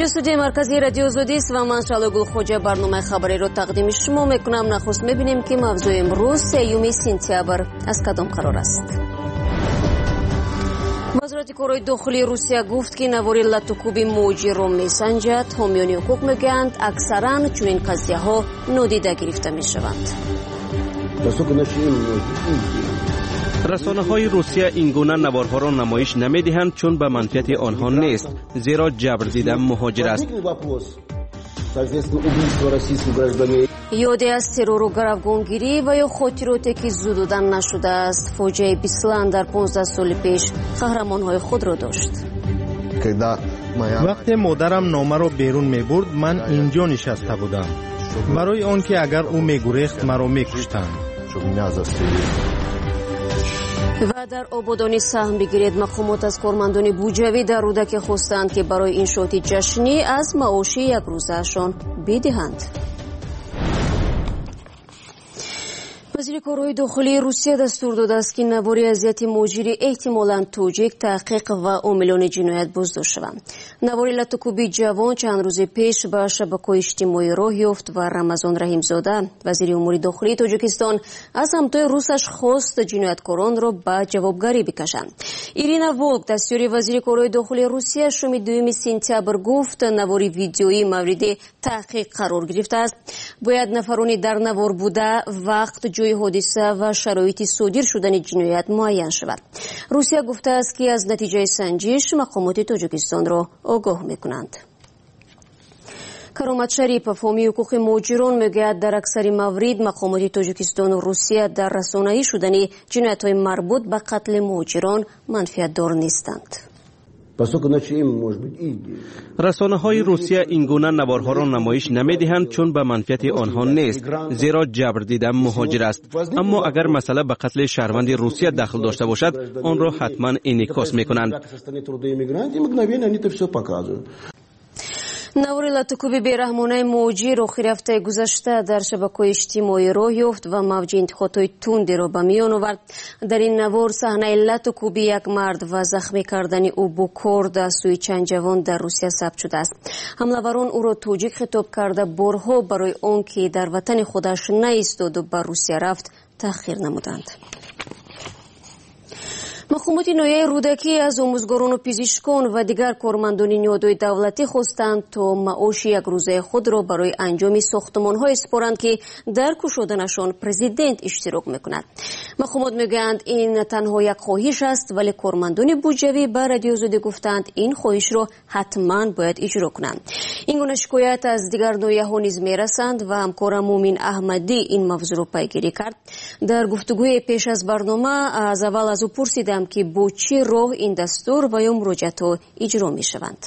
استودیوی مرکزی رادیو آزادی است و من شعله گلخوجه برنامه خبری رو تقدیم شما میکنم. نخست میبینیم که موضوع امروز 3 سپتامبر از کدام قرار است. وزارت کارهای داخلی روسیه گفت که نواری لطوکوبی موجی رو میسنجد. حامیان حقوق میگویند اکثرا چنین قضیه ها نادیده گرفته میشوند. رسانه‌های روسیه این گونه نوارها را نمایش نمی‌دهند چون به منفعت آنها نیست، زیرا جبر دیده مهاجر است. یادی از ترور و گروگانگیری و یا خاطراتی که زدودن نشده است. فوجیه بیسلان در 15 سال پیش قهرمان‌های خود را داشت. وقتی مادرم نامه را بیرون می‌برد من اینجا نشسته بودم، برای آنکه اگر او می‌گریخت مرا می‌کشتند. و در آبادانی سهم بگیرید. مقامات از کارمندان بودجوی در رودکی خواستند که برای انشاءات جشنی از معاش یک روزه‌شان بدهند. وزیر کارهای داخلی روسیه دستور داده است که نواری اذیت مهاجری احتمالاً توجیه تحقیق و عاملان جنایت بازداشت شوند. نواری لطوکوبی جوان چند روز پیش به شبکه‌های اجتماعی راه یافت و رمضان رحیمزاده وزیر امور داخلی تاجیکستان از همتای روسش خواست جنایتکاران را به جوابگری بکشند. ایرینا ولک دستیار وزیر کارهای داخلی روسیه شام 2 سپتامبر گفت نواری ویدیویی مورد تحقیق قرار گرفته است. باید نفرانی در نوار بوده وقت جای حادثه و شرایط صادر شدن جنایت معین شود. روسیه گفته است که از نتیجه سنجش مقامات تاجیکستان را آگاه میکنند. کرامت شریف فامی حقوق مهاجران میگوید در اکثر موارد مقامات تاجیکستان و روسیه در رسانه‌ای شدن جنایت‌های مربوط به قتل مهاجران منفعت دار نیستند. رسانه‌های روسیه این گونه نوارها را نمایش نمی‌دهند چون به منفعت آنها نیست، زیرا جبر دیده مهاجر است. اما اگر مسئله به قتل شهروند روسیه دخل داشته باشد آن را حتما انعکاس می‌کنند. نواری لطوکوبی بیرحمانه موجی رخ هفته گذشته در شبکه‌های اجتماعی راه یافت و موج انتقادهای تندی را به میان آورد. در این نوار صحنه لطوکوبی یک مرد و زخمی کردن او با کارد از سوی چند جوان در روسیه ثبت شده است. حمله‌وران او را توجیه خطاب کرده بارها برای آنکه در وطن خودش نایستاد و به روسیه رفت تأخیر نمودند. مقامات ناحیه رودکی از آموزگاران و پزشکان و دیگر کارمندان نهادهای دولتی خواستند تا معاش یک روزه خود را برای انجام ساختمان‌های سپارند که در گشودنشان پرزیدنت اشتراک می‌کند. مقامات میگویند این تنها یک خواهش است، ولی کارمندان بودجوی به رادیو آزادی گفتند این خواهش را حتما باید اجرا کنند. این گونه شکایت از دیگر ناحیه‌ها نیز میرسند و همکارم مومن احمدی این موضوع را پیگیری کرد. در گفتگوی پیش از برنامه از اول از او پرسیدم که با چه راه این دستور و یا مراجعات اجرا می شوند.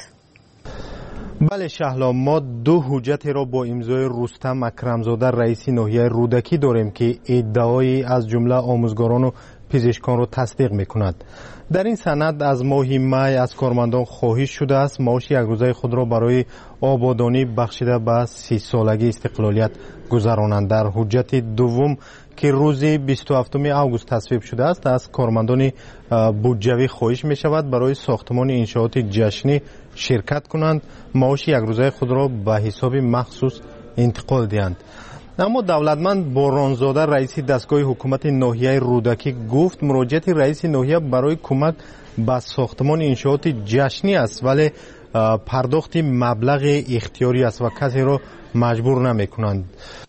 بله شهلا، ما 2 حجت را با امضای رستم اکرمزاده رئیس ناحیه رودکی داریم که ادعای از جمله آموزگاران و پزشکان را تصدیق می کند. در این سند از ماه می از کارمندان خواهش شده است معاش یک روزه خود را برای آبادانی بخشیده به 30 سالگی استقلالیت گذرانند. در حجت دوم که روز 27 آگوست تصویب شده است از کارمندان بودجوی خواهش می شود برای ساختمان انشاءات جشنی شرکت کنند معاش یک روزه خود را به حساب مخصوص انتقال دهند. اما دولتمند بارانزاده رئیس دستگاه حکومت ناحیه رودکی گفت مراجعت رئیس ناحیه برای کمک به ساختمان انشاءات جشنی است، ولی پرداخت مبلغ اختیاری است و کسی را مجبور نمی کنند.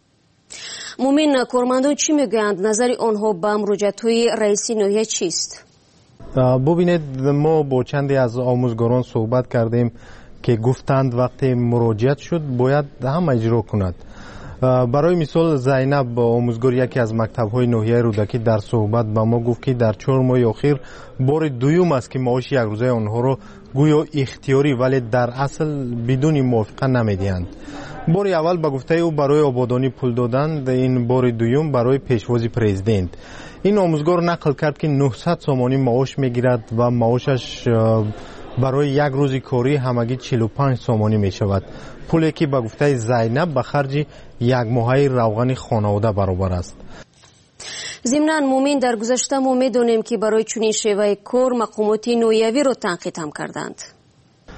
مومن، کارمندان چی میگویند؟ نظر آنها به مراجعت‌های رئیس ناحیه چیست؟ ببینید ما با چندی از آموزگاران صحبت کردیم که گفتند وقتی مراجعت شد باید هم اجرا کند. برای مثال زینب آموزگار یکی از مکتب‌های ناحیه رودکی در صحبت با ما گفت که در 4 ماه اخیر بار دوم است که معاش یک روزه آنها را گویا اختیاری ولی در اصل بدون موافقه نمیدهند. بار اول به گفته او برای آبادانی پول دادند، این بار دوم برای پیشواز پرزیدنت. این آموزگار نقل کرد که 900 سومانی معاش میگیرد و معاشش برای یک روز کاری همگی 45 سومانی می شود. پولی که به گفته زینب به خرج یک ماهه روغن خانواده برابر است. ضمناً مومن در گذشته ما می‌دانیم که برای چنین شیوه کار مقامات ناحیوی را تنقید هم کردند.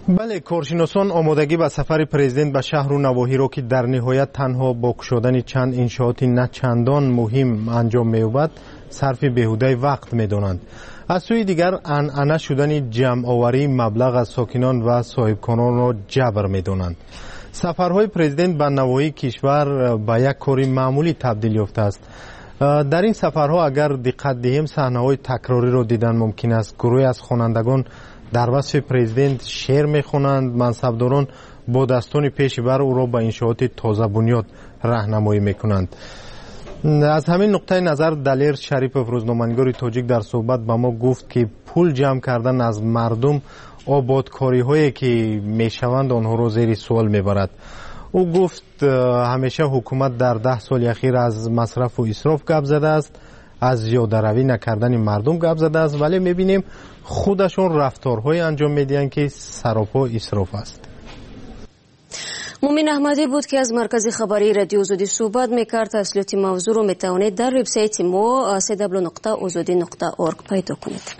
بله، کارشناسان آمادگی به سفر پرزیدنت به شهر و نواحی را که در نهایت تنها با گشودن چند انشاءات نه چندان مهم انجام می‌یابد صرف بیهوده وقت می‌دانند. از سوی دیگر عنعنه شدن جمع آوری مبلغ از ساکنان و صاحبخانه‌ان را جبر می‌دانند. سفرهای پرزیدنت به نواحی کشور به یک کاری معمولی تبدیل یافته است. در این سفرها اگر دقت دهیم صحنه‌های تکراری را دیدن ممکن است. گروهی از خوانندگان در وصف پرزیدنت شعر می‌خوانند، منصبداران با دستان پیش‌بر او را به انشاءات تازه بنیاد راهنمایی می‌کنند. از همین نقطه نظر دلیر شریف روزنامه‌نگار تاجیک در صحبت به ما گفت که پول جمع کردن از مردم آبادکاری هایی که میشوند آنها را زیر سوال میبرد. او گفت همیشه حکومت در 10 سال اخیر از مصرف و اسراف گپ زده است، از زیاده روی نکردن مردم گپ زده است، ولی میبینیم خودشون رفتارهای انجام میدهند که سراپا اسراف است. مومن احمدی بود که از مرکز خبری رادیو آزادی صحبت میکرد. تفصیلات موضوع رو میتوانید در وبسایت ما www.azadi.org پیدا کنید.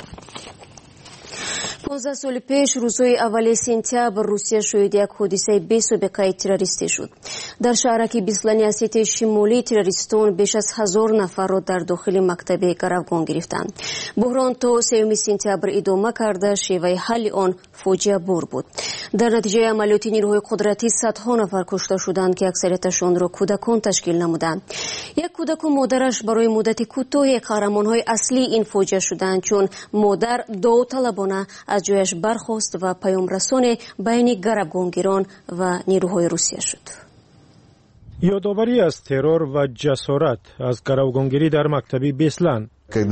15 سال پیش روزهای اول سپتامبر روسیه شاهد یک حادثه بی‌سابقه تروریستی شد. در شهرک بیسلانی اسیت شمالی تروریستان بیش از 1000 نفر را در داخل مکتب گروگان گرفتند. بحران تا 3 سپتامبر ادامه کرده، شیوه حل آن فاجعه بار بود. در نتیجه عملیات نیروهای قدرتی صدها نفر کشته شدند که اکثریتشان را کودکان تشکیل نمودند. یک کودک و مادرش برای مدت کوتاهی قهرمان‌های اصلی این فاجعه شدند، چون مادر داوطلبانه از جایش برخاست و پیام رسان بین گروگانگیران و نیروهای روسیه شد. یادآوری از ترور و جسارت از گروگانگیری در مکتبی بیسلن.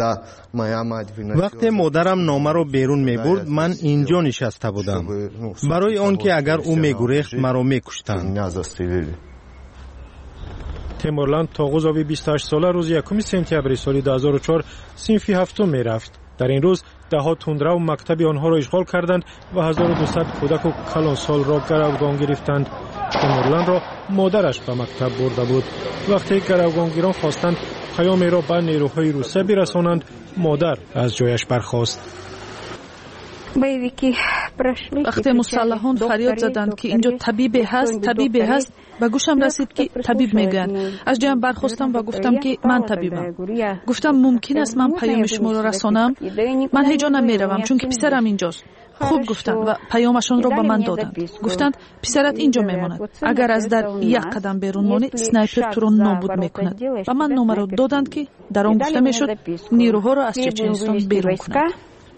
وقتی مادرم نامه رو بیرون میبرد من اینجا نشسته بودم برای آنکه اگر او میگریخت مرا میکشتند. تیمورلند تاغوزاوی 28 ساله روز 1 سپتامبر سال 2004 صنف 7 میرفت. در این روز دهها تندرو مکتب آنها را اشغال کردند و 1200 کودک و کلانسال را گروگان گرفتند. تیمورلند را مادرش به مکتب برده بود. وقتی گروگانگیران خواستند پیامی را به نیروهای روسیه برسانند، مادر از جایش برخاست. وقتی مسلحان فریاد زدند که اینجا طبیب هست، به گوشم رسید که طبیب میگن. از جایم برخاستم و گفتم که من طبیبم. گفتم ممکن است من پیام شما را رسانم؟ من هیچ جا نمیروم چون که پسرم اینجاست. خوب گفتند و پیامشان را به من دادند. گفتند پسرت اینجا میماند. اگر از در یک قدم بیرون مانی سنایپر تو را نابود میکند. و من نامه را دادند که در آن گفته میشد نیروها را از چچنستان بیرون کنند.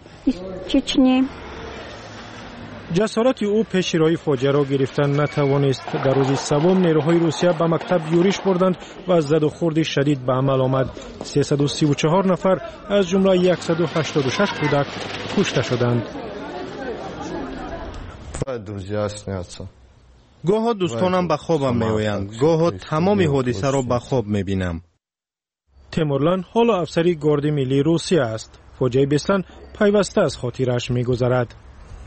جسارت او پیش روی فاجعه را گرفتن نتوانست. در روز سوم نیروهای روسیه به مکتب یورش بردند و زد و خورد شدید به عمل آمد. 334 نفر از جمله 186 کودک کشته شدند. گاه دوستانم به خوابم میآیند، گاه تمام حادثه را به خواب میبینم. تیمورلند حالا افسری گارد ملی روسیه است. فاجعه بیسلن پیوسته از خاطرش میگذرد.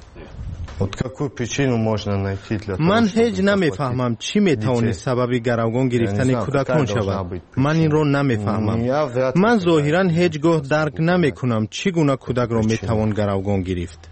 من هیچ نمیفهمم چی میتواند سبب گروگان گرفتن کودکان شود. من این را نمیفهمم. من ظاهرا هیچگاه درک نمیکنم چگونه کودک را میتوان گروگان گرفت.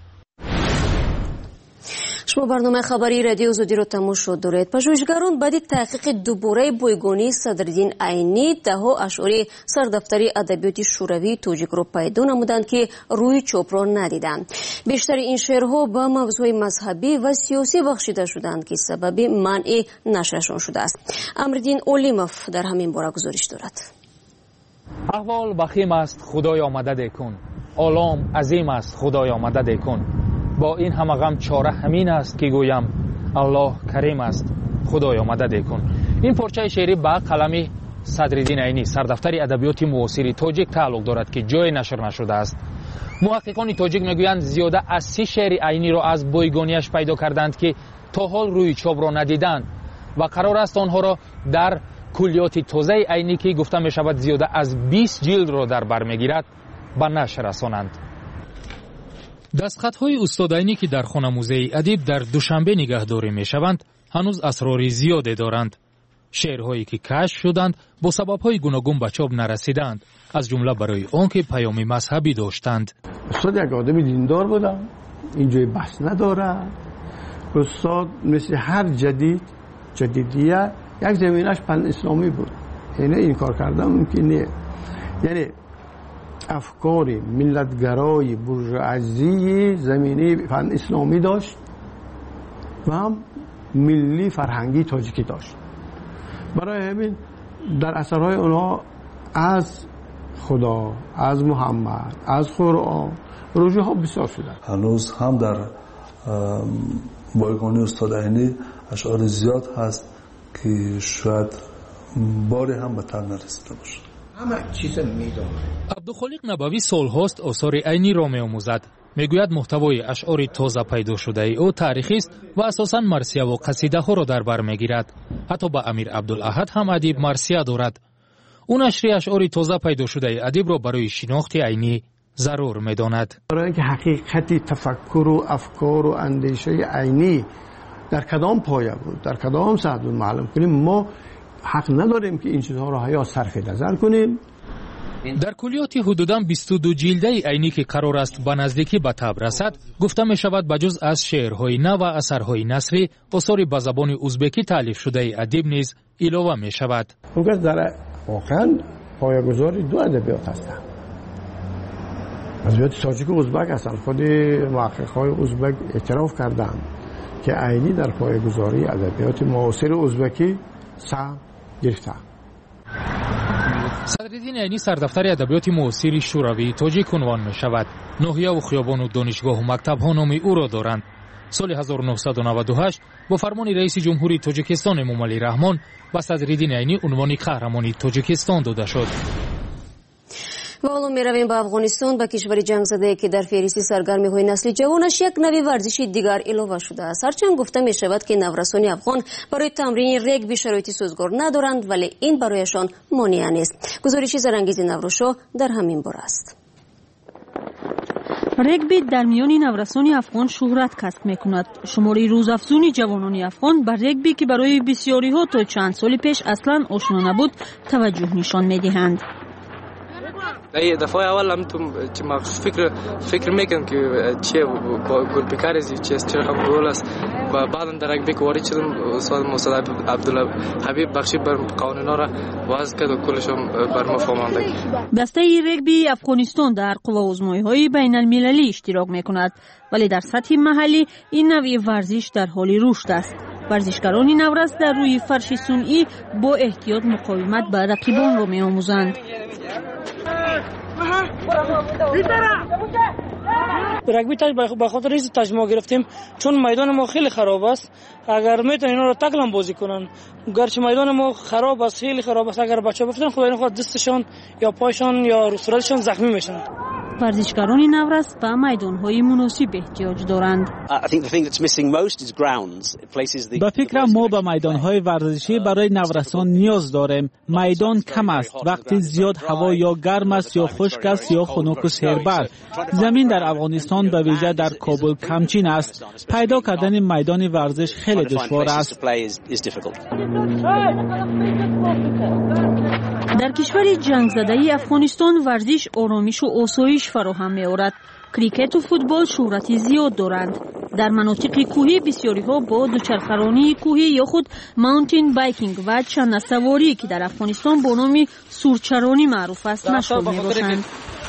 شما برنامه خبری رادیو آزادی رو تماشا دارید. پژوهشگران بعد تحقیق دوباره بایگانی صدرالدین عینی دهها اشعار سردفتری ادبیات شوروی تاجیک رو پیدا نمودند که روی چاپ را ندیدند. بیشتر این شعرها با موضوع مذهبی و سیاسی بخشیده شدند که سبب منع نشرشان شده است. امردین اولیموف در همین باره گزارش دارد. احوال بخیم است خدای مدد کن، عالم عظیم است خدای مدد کن. با این همه غم چاره همین است که گویم الله کریم است خدایا مدد کن. این پارچه شعری به قلم صدرالدین عینی سردفتر ادبیات معاصر تاجیک تعلق دارد که جای نشر نشده است. محققان تاجیک میگویند زیاده از 30 شعر عینی را از بایگانیش پیدا کردند که تا حال روی چاپ را ندیدند و قرار است آنها را در کلیات تازه عینی که گفته می شود زیاده از 20 جلد را در بر میگیرد به نشر رسانند. دستخطهای استاد عینی که در خانه موزه ادب در دوشنبه نگهداری میشوند هنوز اسرار زیادی دارند. شعرهایی که کشف شدند با سببهای گوناگون به چاپ نرسیدند، از جمله برای آنکه پیامی مذهبی داشتند. استاد یک آدم دیندار بودم، اینجای بحث نداره، استاد مثل هر جدیدیه یک زمینش فن اسلامی بود، یعنی این کار کردن ممکن نیست. یعنی افکار ملتگرای بورژوازی زمینه فن اسلامی داشت و هم ملی فرهنگی تاجیکی داشت. برای همین در اثرهای اونها از خدا، از محمد، از قرآن رجوع ها بسیار شده. هنوز هم در بایگانی استاد عینی اشعار زیاد هست که شاید باری هم به تر نرسیده باشه. همه چیز میدونه. عبدالخالق نبوی سالهاست آثار عینی را می‌آموزد. میگوید محتوای اشعار تازه پیدا شده او تاریخی است و اساساً مرثیه و قصیده ها را در بر میگیرد. حتی با امیر عبدالاحد هم ادیب مرثیه دارد. او نشر اشعار تازه پیدا شده ادیب را برای شناخت عینی ضرور می‌داند. برای اینکه حقیقت تفکر و افکار و اندیشه عینی در کدام پایه بود، در کدام سطح بود معلوم کنیم، ما حق نداریم که این چیزها را یا صرف نظر کنیم. در کلیات حدوداً 22 جلده عینی که قرار است به نزدیکی به تاب رسد، گفته می شود بجز از شعرهای نو و اثرهای نثری، آثاری به زبان ازبکی تالیف شده ادیب نیز علاوه می شود. اونگاه در واقعا پایه‌گذاری دو ادبیات هستند. ادبیات تاجیک و ازبک هستند. خود محقق‌های ازبک اعتراف کردند که عینی در پایه‌گذاری ادبیات معاصر ازبکی سهم گرفته. صدرالدین عینی سردفتر ادبیات معاصر شوروی تاجیک عنوان می شود. ناحیه و خیابان و دانشگاه و مکتب ها نام او را دارند. سال 1998 با فرمان رئیس جمهوری تاجیکستان امومعلی رحمان به صدرالدین عینی عنوان قهرمانی تاجیکستان داده شد. و حالا می رویم به افغانستان، به کشور جنگ زده که در فهرست سرگرمی های نسل جوانش یک نوع ورزش دیگر علاوه شده است. هرچند گفته می شود که نورسان افغان برای تمرین رگبی شرایطی سازگار ندارند، ولی این برایشان مانع نیست. گزارش زرانگیز نوروشا در همین باره است. رگبی در میان نورسان افغان شهرت کسب می‌کند. شماری روزافزون جوانان افغان بر رگبی که برای بسیاری ها تا چند سال پیش اصلاً آشنا نبود توجه نشان می‌دهند. دفعه اول هم تو ما فکر میکنم که چه گل بکار است، چه هم گل است و بعداً در رگبی وارد شدم. استاد موسی عبدالله حبیب بخشی بر قوانینا را وضع کرد و کلش هم بر ما فهماندگی. دسته رگبی افغانستان در قوه‌آزمایی‌های بین‌المللی اشتراک می‌کند، ولی در سطح محلی این نوع ورزش در حال رشد است. ورزشکاران نورس در روی فرش صنعی با احتیاط مقاومت به رقیبان را می‌آموزند. رگبی به خاطر این تجمع گرفتیم چون میدان ما خیلی خراب است. اگر میتونن اینا رو تکلم بازی کنن، گرچه میدان ما خراب است، خیلی خراب است، اگر بچه‌ها بفتن خدا این خود دستشان یا پایشان یا صورتشان زخمی میشن. ورزشکاران نورس به میدان‌های مناسب احتیاج دارند. به فکر ما به میدان‌های ورزشی برای نورسان نیاز داریم. میدان کم است، وقتی زیاد هوا یا گرم است یا خشک است یا خنک و سربر. زمین در افغانستان به ویژه در کابل کمچین است. پیدا کردن میدان ورزش خیلی دشوار است. در کشور جنگ زده افغانستان ورزش آرامش و آسایش فراهم می‌آورد. کریکت و فوتبال شهرت زیاد دارند. در مناطق کوهی بسیاری ها با دوچرخه‌رانی کوهی یا خود ماونتین بایکینگ و چند سواری که در افغانستان با نام سورچرانی معروف است مشغول می‌باشند.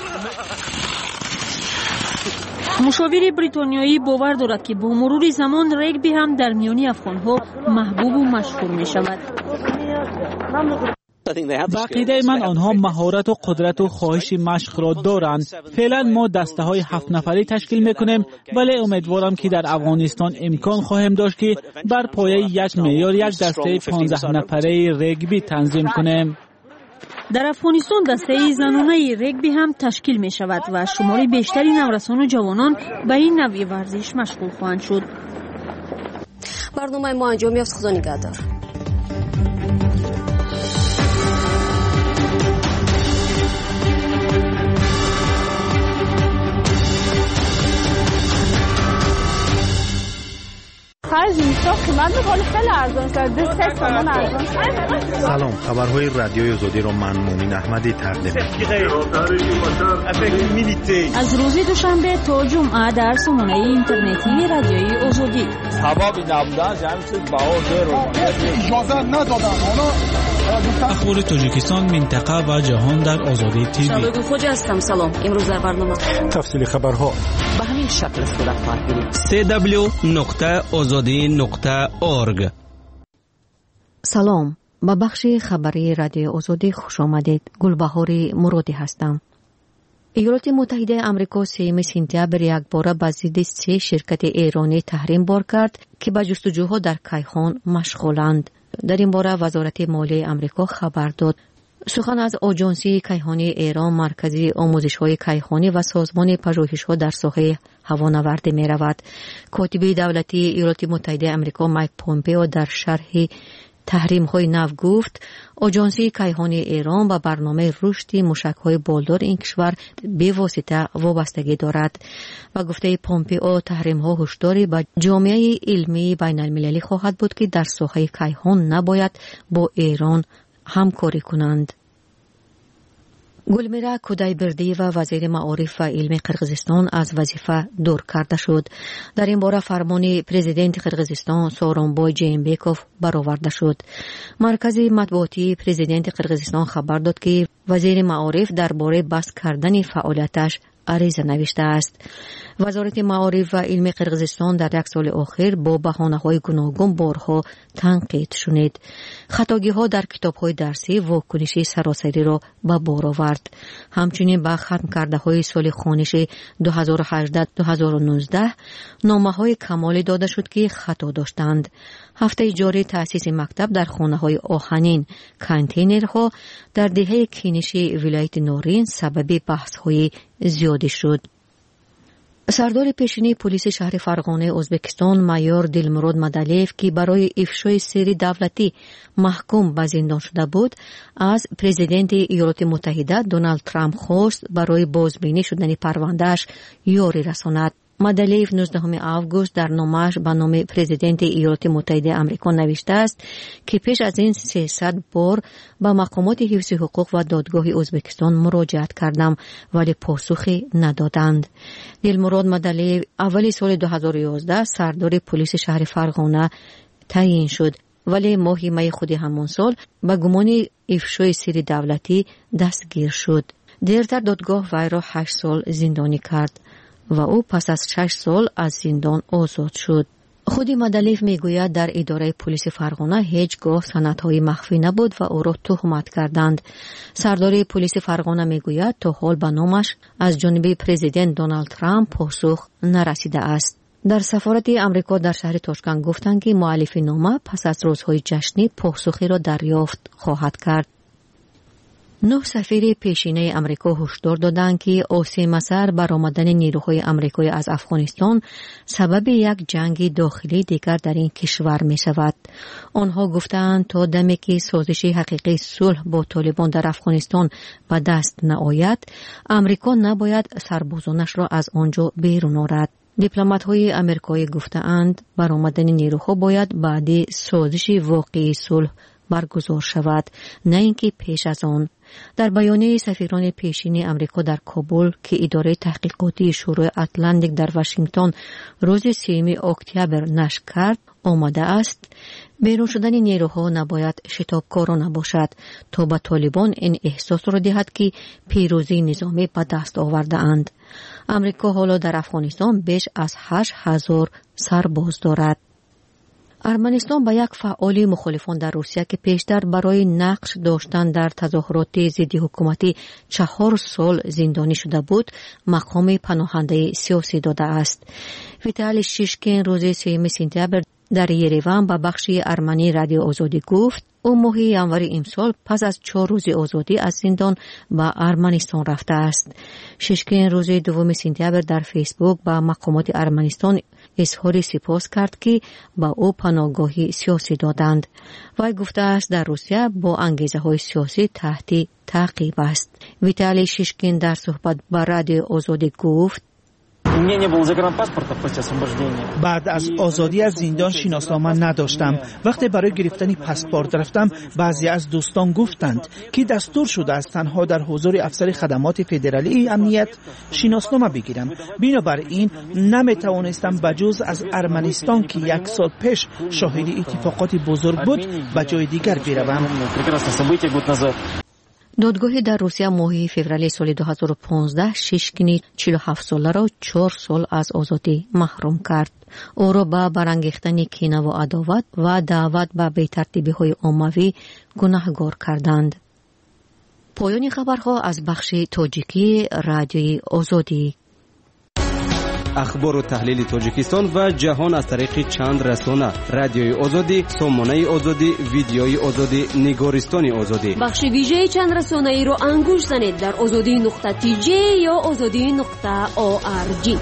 مشاور بریتانیایی باور دارد که با مرور زمان رگبی هم در میان افغان‌ها محبوب و مشهور می‌شود. به عقیده من آنها مهارت و قدرت و خواهش مشق را دارند. فعلا ما دسته های 7 نفری تشکیل میکنیم، ولی امیدوارم که در افغانستان امکان خواهیم داشت که بر پایه یک معیار یک دسته 15 نفره رگبی تنظیم کنیم. در افغانستان دسته زنانه رگبی هم تشکیل می شود و شماری بیشتری نورسان و جوانان به این نوع ورزش مشغول خواهند شد. برنامه ما انجام یافت. خدا نگهدار. 25 میلیون قیمت به خیلی ارزان شده 3 تومان ارزان شده. سلام، خبرهای رادیوی آزادی را من مومین احمدی تقدیم از روز دوشنبه تا جمعه در سامانه اینترنتی رادیوی آزادی. اجازه ندادم. اخبار تاجیکستان، منطقه و جهان در آزادی تیوی. شادو خوجا هستم. سلام. امروز در برنامه تفصیل خبرها به همین شکل صورت خواهد گرفت. www.azadi.org. سلام، به بخش خبری رادیو آزادی خوش آمدید. گلبهار مرادی هستم. ایالات متحده آمریکا 3 سپتامبر یک بار به ضد 3 شرکت ایرانی تحریم بار کرد که به جستجوها در کیهان مشغولند. در این باره وزارت مالیه آمریکا خبر داد. سخن از آژانسی کیهانی ایران، مرکزی آموزش‌های کیهانی و سازمان پژوهش‌ها در ساحه هوانوردی می‌رود. کاتب دولتی ایالات متحده آمریکا مایک پومپئو در شرح تحریم‌های نو گفت آژانسی کیهانی ایران به برنامه رشد موشک‌های بالدار این کشور به‌واسطه وابستگی دارد و گفته پومپئو تحریم‌ها هشداری به جامعه علمی بین‌المللی خواهد بود که در ساحه کیهان نباید با ایران همکاری کنند. گلمیرا کودایبردی و وزیر معارف و علم قرقیزستان از وظیفه دور کرده شد. در این باره فرمان پرزیدنت قرقیزستان سورونبای جینبکوف برآورده شد. مرکز مطبوعاتی پرزیدنت قرقیزستان خبر داد که وزیر معارف درباره بس کردن فعالیتش عریضه نوشته است. وزارت معارف و علم قرقیزستان در یک سال اخیر با بهانه‌های گوناگون بارها تنقید شد. خطاگی‌ها در کتاب‌های درسی واکنش سراسری را به بار آورد. همچنین به ختم کرده‌های سال خوانش 2018-2019 نامه‌های کمالی داده شد که خطا داشتند. هفته جاری تأسیس مکتب در خانه‌های آهنین، کانتینرها در دهه کینشی ولایت نورین سبب بحث‌های زیادی شد. سردار پیشینی پلیس شهر فرغانه ازبکستان مایور دلمراد مدلیف که برای افشای سری دولتی محکوم به زندان شده بود، از پرزیدنت ایالات متحده دونالد ترامپ خواست برای بازبینی شدن پروندهش یاری رساند. مدلیف 19 آگوست در نامه‌اش به نام پرزیدنت ایالات متحده آمریکا نوشته است که پیش از این 300 بار به مقامات حفظ حقوق و دادگاه ازبکستان مراجعت کردم ولی پاسخی ندادند. دلمراد مدلیف اول سال 2011 سردار پلیس شهر فرغانه تعیین شد ولی ماه می خود همان سال به گمان افشای سری دولتی دستگیر شد. دیرتر دادگاه وی را 8 سال زندانی کرد و او پس از 6 سال از زندان آزاد شد. خود مدلیف میگوید در اداره پلیس فرغانه هیچگاه سندهای مخفی نبود و او را تهمت کردند. سردار پلیس فرغانه میگوید تا حال به نامش از جانب پرزیدنت دونالد ترامپ پاسخ نرسیده است. در سفارت آمریکا در شهر تاشکند گفتند که مؤلف نامه پس از روزهای جشنی پاسخی را دریافت خواهد کرد. 9 سفیر پیشینه آمریکا هشدار دادند که آسیب سر برآمدن نیروهای آمریکایی از افغانستان سبب یک جنگ داخلی دیگر در این کشور می شود. آنها گفتند تا دمی که سازش حقیقی صلح با طالبان در افغانستان به دست نآید، آمریکا نباید سربازانش را از آنجا بیرون آورد. دیپلمات‌های آمریکایی گفتند برآمدن نیروها باید بعد سازش واقعی صلح برگزار شود، نه اینکه پیش از آن. در بیانیه سفیران پیشین آمریکا در کابل که اداره تحقیقاتی شورای اتلانتیک در واشنگتن روز 3 اکتبر نشر کرد آمده است بیرون شدن نیروها نباید شتابکارانه باشد تا به طالبان این احساس را دهد که پیروزی نظامی به دست آورده اند. آمریکا حالا در افغانستان بیش از 8,000 سرباز دارد. ارمنستان با یک فعال مخالفان در روسیه که پیشتر برای نقش داشتن در تظاهرات ضد حکومتی 4 سال زندانی شده بود، مقام پناهنده سیاسی داده است. ویتالی شیشکین روز 3 سپتامبر در یریوان با بخش ارمنی رادیو آزادی گفت او ماه ژانویه امسال پس از 4 روز آزادی از زندان به ارمنستان رفته است. شیشکین روز 2 سپتامبر در فیسبوک با مقامات ارمنستان اظهار سپاس کرد که با او پناهگاهی سیاسی دادند. وی گفته است در روسیه با انگیزه‌های سیاسی تحت تعقیب است. ویتالی شیشکین در صحبت با رادیو آزادی گفت بعد از آزادی از زندان شناسنامه نداشتم. وقتی برای گرفتن پاسپورت رفتم بعضی از دوستان گفتند که دستور شده است تنها در حضور افسر خدمات فدرالی امنیت شناسنامه بگیرم. بنابراین نمیتوانستم بجز از ارمنستان که 1 سال پیش شاهد اتفاقات بزرگ بود به جای دیگر بروم. دادگاهی در روسیه ماه فوریه سال 2015 شیشکین 47 ساله را 4 سال از آزادی محروم کرد. او را به برانگیختن کینه و عداوت و دعوت به بی‌ترتیبی‌های عمومی گناهکار کردند. پایان خبرها از بخش تاجیکی رادیوی آزادی. اخبار و تحلیل تاجیکستان و جهان از طریق چند رسانه: رادیوی آزادی، سامانه آزادی، ویدیوی آزادی، نگارستان آزادی. بخش ویژه چند رسانه ای را انگوش زنید در azadi.tj یا azadi.org.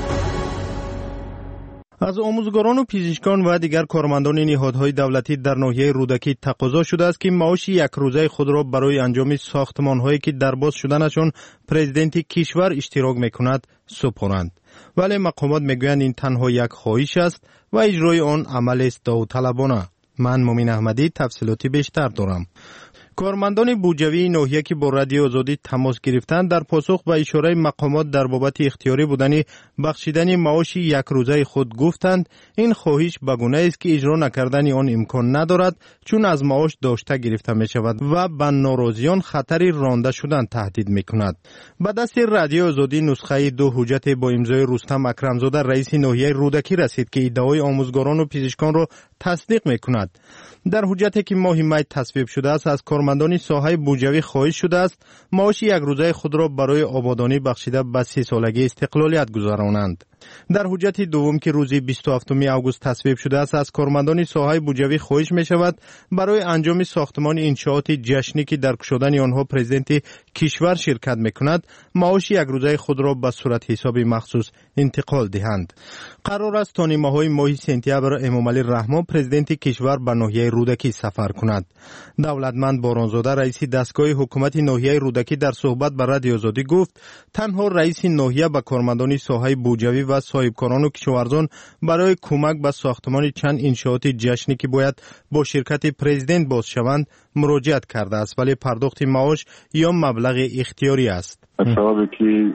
از آموزگاران و پزشکان و دیگر کارمندان نهادهای دولتی در ناحیه رودکی تقاضا شده است که معاش یک روزه خود را برای انجام ساختمان‌هایی که درباز شدنشان پرزیدنت کشور اشتراک می‌کند سپارند. ولی مقامات میگویند این تنها یک خواهش است و اجرای آن عمل است داوطلبانه. من مومن احمدی تفصیلاتی بیشتر دارم. کارمندان بودجوی ناحیه که با رادیو آزادی تماس گرفتند در پاسخ به اشاره مقامات در بابت اختیاری بودن بخشیدن معاش یک روزه خود گفتند این خواهش به گونه است که اجرا نکردن آن امکان ندارد چون از معاش داشته گرفته می شود و به ناراضیان خطر رانده شدن تهدید می کند. به دست رادیو آزادی نسخه 2 حجت با امضای رستم اکرمزاده رئیس ناحیه رودکی رسید که ادعای آموزگاران و پزشکان را تصدیق می کند. در حجتی که ماه می تصویب شده است از کارمندان ساحه بودجوی خواهش شده است معاش یک روزه خود را برای آبادانی بخشیده به 30 سالگی استقلالیت گذرانند. در حجت دوم که روز 27 آگوست تصویب شده است از کارمندان ساحه بودجوی خواهش می شود برای انجام ساختمان انشاءات جشنی که در گشودن آنها پرزیدنت کشور شرکت می کند معاش یک روزه خود را به صورت حساب مخصوص انتقال دهند. قرار است تا نیمه‌های ماه سپتامبر امامعلی رحمان پرزیدنت کشور به ناحیه رودکی سفر کند. دولتمند بارانزاده رئیس دستگاه حکومت ناحیه رودکی در صحبت با رادیو آزادی گفت تنها رئیس ناحیه به کارمندان ساحه بودجوی و صاحبکاران و کشاورزان برای کمک به ساختمان چند انشاءات جشنی که باید با شرکت پرزیدنت باز شوند مراجعت کرده است ولی پرداخت معاش یا مبلغ اختیاری است. سببی که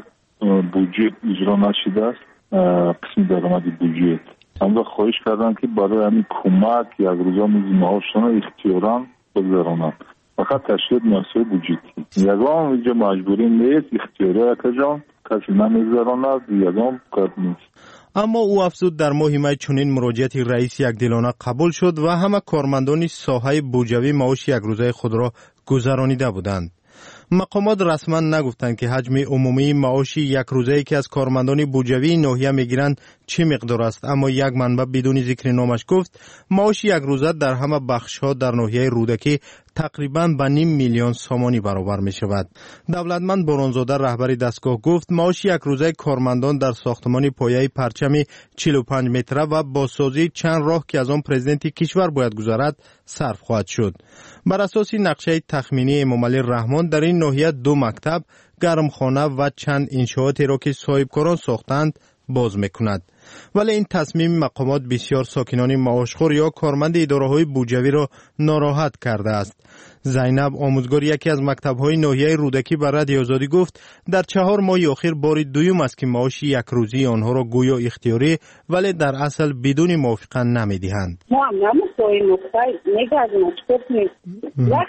بودجه اجرا نشده است قسمی درآمد بودجه اما خواهش کردن که برای همین کمک یک روزه معاششان اختیارا بگذارانند. فقط تشکیل مناسب بودجه یگان اینجا مجبوری نیست اختیاری اکجان کسی نمیگذاراند یگان کار نیست. اما او افزود در ماه می چنین مراجعت رئیس یکدلانه قبول شد و همه کارمندان ساحه بودجوی معاش یک روزه خود را گذرانیده بودند. مقامات رسما نگفتند که حجم عمومی معاش یک روزه‌ای که از کارمندان بودجوی ناحیه میگیرند چه مقدار است، اما یک منبع بدون ذکر نامش گفت معاش یک روزه در همه بخش‌ها در ناحیه رودکی تقریباً به 0.5 میلیون سامانی برابر می شود. دولتمند بارانزاده رهبر دستگاه گفت معاش یک روزه کارمندان در ساختمان پایه پرچم 45 متره و بازسازی چند راه که از آن پرزیدنت کشور باید گذرد صرف خواهد شد. بر اساس نقشه تخمینی امامعلی رحمان در این ناحیه 2 مکتب، گرمخانه و چند انشاءاتی را که صاحبکاران ساختند باز میکند. ولی این تصمیم مقامات بسیار ساکنان معاشخور یا کارمند اداره‌های بودجوی را ناراحت کرده است. زینب آموزگار یکی از مکتب‌های ناحیه رودکی به رادیو آزادی گفت در 4 ماه اخیر بار دوم است که معاش یک روزی آنها را گویا اختیاری ولی در اصل بدون موافقت نمی‌دهند. ما هم این نقطه نگردیم چطور نیست. یک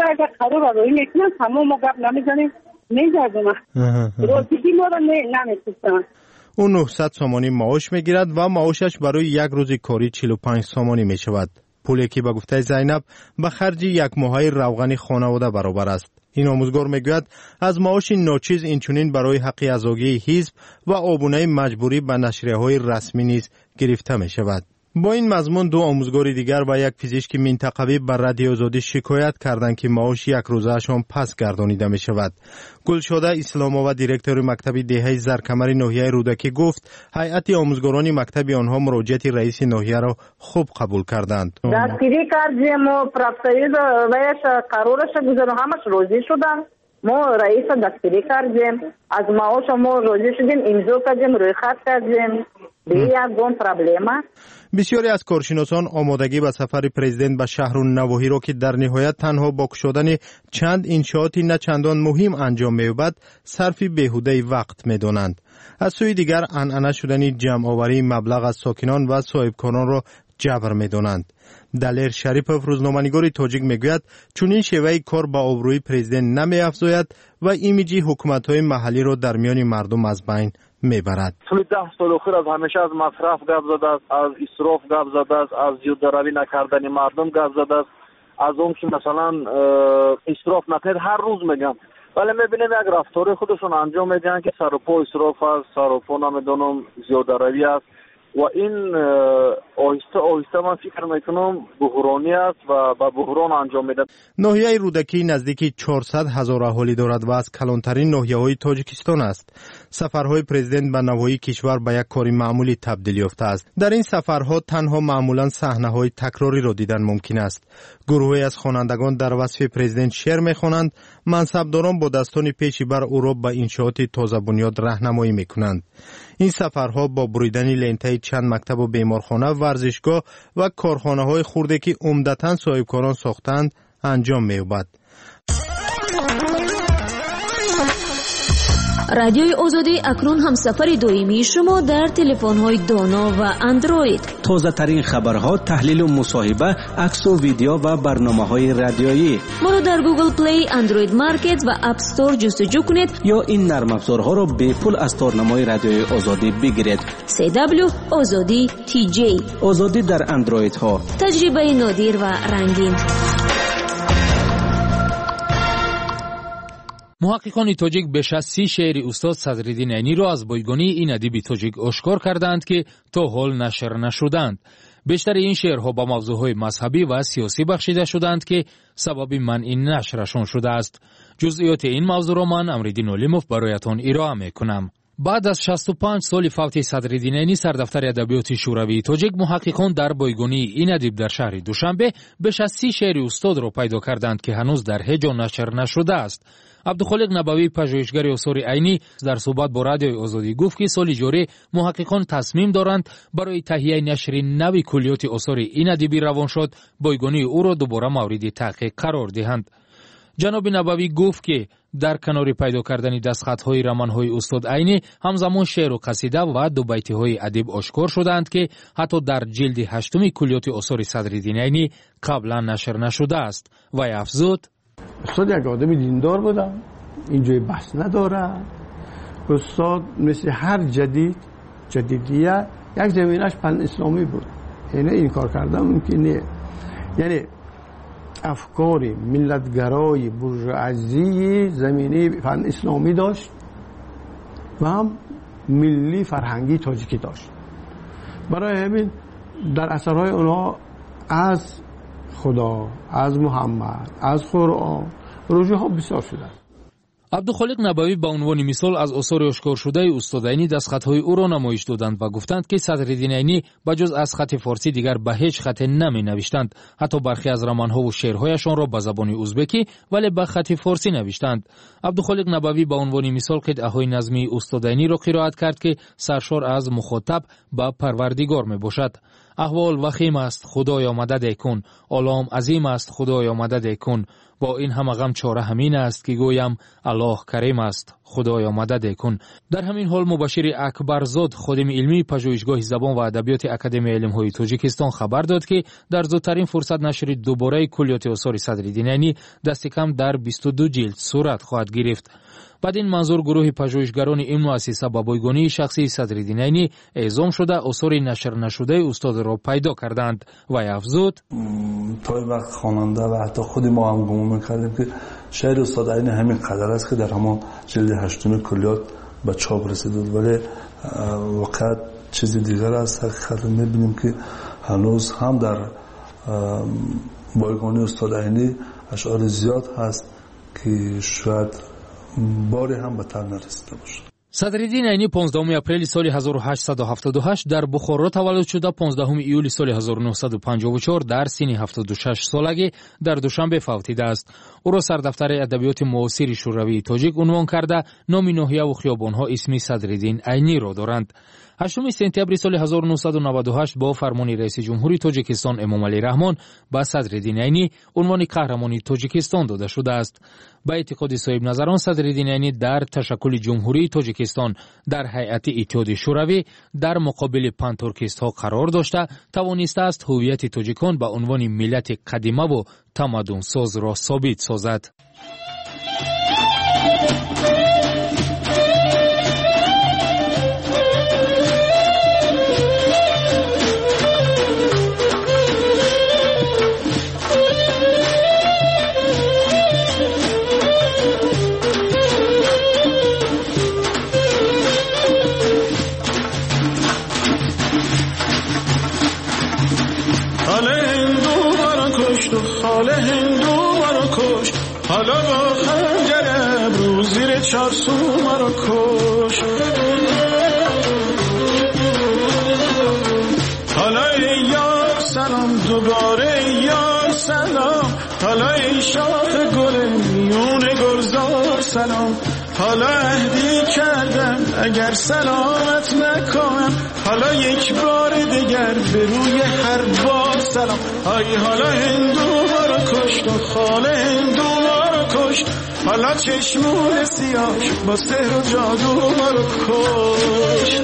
قرار روی میکنن تمام گپ نمیزنیم نگردیم. روزی ما را نمی‌پرسن. او 900 سامانی معاش میگیرد و معاشش برای یک روز کاری 45 سامانی می شود. پولی که به گفته زینب به خرج یک ماهه روغن خانواده برابر است. این آموزگار میگوید از معاش ناچیز اینچنین برای حق ازاگی حزب و آبونه مجبوری به نشریه‌های رسمی نیز گرفته می شود. با این مضمون 2 آموزگار دیگر و یک پزشک منطقوی بر رادیو آزادی شکایت کردند که معاش یک روزه‌شان پس گردانیده می شود. گلشاده اسلام‌آباد دیرکتور مکتب دهه زرکمر ناحیه رودکی گفت هیئت آموزگاران مکتب آنها مراجعت رئیس ناحیه را خوب قبول کردند. دستگیری کردیم و پرافسایی ویش قرارش گذارم همش روزی شدن ما رئیس دستگیری کردیم، از معاش ما راضی شدیم، امضا کردیم، روی خط کردیم. دیگه یک گون پرابلم. بسیاری از کارشناسان آمادگی به سفر پرزیدنت به شهر و نواحی را که در نهایت تنها با گشودن چند انشاءاتی نه چندان مهم انجام می‌یابد صرف بیهوده وقت می‌دانند. از سوی دیگر عنعنه شدن جمع آوری مبلغ از ساکنان و صاحبکاران را جبر می‌دانند. دلیر شریپوف روزنامه‌نگار تاجیک میگوید چون این شیوه کار با آبروی پرزیدنت نمی‌افزاید و ایمیجی حکومت‌های محلی را در میان مردم از بین میبرد. طول 10 سال اخیر از همیشه از مصرف گپ زده است، از اسراف گپ زده است، از زیادروی نکردن مردم گپ زده است، از اون که مثلا اسراف نکنید هر روز میگم. ولی میبینیم یک رفتار خودشون انجام میدن که سر و پا اسراف است، سر و پا نمیدونم زیادروی است و این آهسته آهسته من فکر میکنم بحرانی است و با بحران انجام میده. ناحیه رودکی نزدیکی 400,000 اهالی دارد و از کلانترین ناحیه‌های تاجیکستان است. سفرهای پرزیدنت به نواحی کشور به یک کار معمولی تبدیل یافته است. در این سفرها تنها معمولا صحنه‌های تکراری را دیدن ممکن است. گروهی از خوانندگان در وصف پرزیدنت شعر می‌خوانند، منصبداران با دستان پیشی بر او را به انشاءات تازه بنیاد راهنمایی می‌کنند. این سفرها با بریدن لنته چند مکتب و بیمارخانه، ورزشگاه و کارخانه‌های خرده که عمدتاً صاحبکاران ساختند انجام می‌یابد. رادیوی آزادی اکنون هم سفر دائمی شما در تلفن‌های دانا و اندروید. تازه ترین خبرها، تحلیل و مصاحبه، عکس و ویدیو و برنامه‌های رادیویی. ما رو در گوگل پلی، اندروید مارکت و اپ استور جستجو کنید یا این نرم افزارها را به پول از تارنمای رادیوی آزادی بگیرید. CW آزادی TJ. آزادی در اندروید ها. تجربه نادر و رنگین. محققان تاجیک بیش از 30 شعر استاد صدرالدین عینی را از بایگانی این ادیب تاجیک آشکار کردند که تا حال نشر نشدند. بیشتر این شعرها با موضوعهای مذهبی و سیاسی بخشیده شدند که سبب منع نشرشان شده است. جزئیات این موضوع را من امردین علیموف برایتان ارائه میکنم. بعد از 65 سال فوت صدرالدین عینی سردفتر ادبیات شوروی تاجیک، محققان در بایگانی این ادیب در شهر دوشنبه بیش از 30 شعر استاد را پیدا کردند که هنوز در هیچ جا نشر نشده است. عبدالخالق نبوی، پژوهشگر آثار عینی، در صحبت با رادیوی آزادی گفت که سال جاری محققان تصمیم دارند برای تهیه نشر نوی کلیات آثار این ادیبی روان شد بایگانی او را دوباره مورد تحقیق قرار دهند. جناب نبوی گفت که در کنار پیدا کردن دستخطهای رمانهای استاد عینی همزمان شعر و قصیده و دو بیتهای ادیب آشکار شدند که حتی در جلد 8 کلیات آثار صدرالدین عینی قبلا نشر نشده است. و افزود: استاد یک آدم دیندار بودم، اینجای بحث نداره. استاد مثل هر جدیدیه یک زمینش پن اسلامی بود، یعنی این کار کردن ممکنه. یعنی افکار ملتگرای بورژوازی زمینه فن اسلامی داشت و هم ملی فرهنگی تاجیکی داشت. برای همین در اثرهای اونها از خدا، از محمد، از قرآن رجوع ها بسیار شده. عبدالخالق نبوی با عنوان مثال از آثار آشکار شده استاد عینی دستخطهای او را نمایش دادند و گفتند که صدرالدین عینی بجز از خط فارسی دیگر به هیچ خط نمی نوشتند. حتی برخی از رمانها و شعرهایشان را به زبان ازبکی ولی به خط فارسی نوشتند. عبدالخالق نبوی با عنوان مثال قطعه‌های نظمی استاد عینی را قرائت کرد که سرشار از مخاطب به پروردگار می باشد. احوال وخیم است خدایا مدد کن، عالم عظیم است خدایا مدد کن، با این همه غم چاره همین است که گویم الله کریم است خدایا مدد کن. در همین حال مبشر اکبرزاد خادم علمی پژوهشگاه زبان و ادبیات اکادمی علم‌های تاجیکستان خبر داد که در زودترین فرصت نشر دوباره کلیات آثار صدرالدین عینی دست کم در 22 جلد صورت خواهد گرفت. بعد این منظور گروه پژوهشگران این مؤسسه با بایگانی شخصی صدرالدین عینی اعزام شده آثار نشر نشده استاد را پیدا کردند. و افزود: تا وقت خواننده و حتی خود ما هم گمان می‌کردیم که شعر استاد عینی همین قدر است که در همان جلد 8 کلیات به چاپ رسید، ولی واقعا چیز دیگر است. حقیقت می‌بینیم که هنوز هم در بایگانی استاد عینی اشعار زیاد هست که شاید باری هم به تر نرسیده باشه. صدرالدین عینی 15 اپریل سال 1878 در بخارا تولد شده. 15 ایول سال 1954 در سن 76 سالگی در دوشنبه فوتیده است. او را سردفتر ادبیات معاصر شوروی تاجیک عنوان کرده. نام ناحیه و خیابان‌ها اسم صدرالدین عینی را دارند. 8 سپتامبر سال 1998 با فرمان رئیس جمهوری تاجیکستان امامعلی رحمان به صدرالدین عینی عنوان قهرمانی تاجیکستان داده شده است. به اعتقاد صاحب نظران صدرالدین عینی در تشکل جمهوری تاجیکستان در هیئت اتحاد شوروی در مقابل پانتورکیست‌ها قرار داشته توانسته است هویت تاجیکان به عنوان ملت قدیمه و تمدن ساز را ثابت سازد. حال هندو مرا کش، حالا با خنجر ابرو زیر چارسو مرا کش. حالا ای یار سلام، دوباره ای یار سلام، حالا ای شاخ گل میون گلزار سلام. حالا عهدی کردم اگر سلامت نکنم، حالا یک بار دیگر به روی هر بار سلام. های حالا هندو مرا کشت و خاله هندو مرا کشت، حالا چشمون سیاش با سحر و جادو مرا کشت.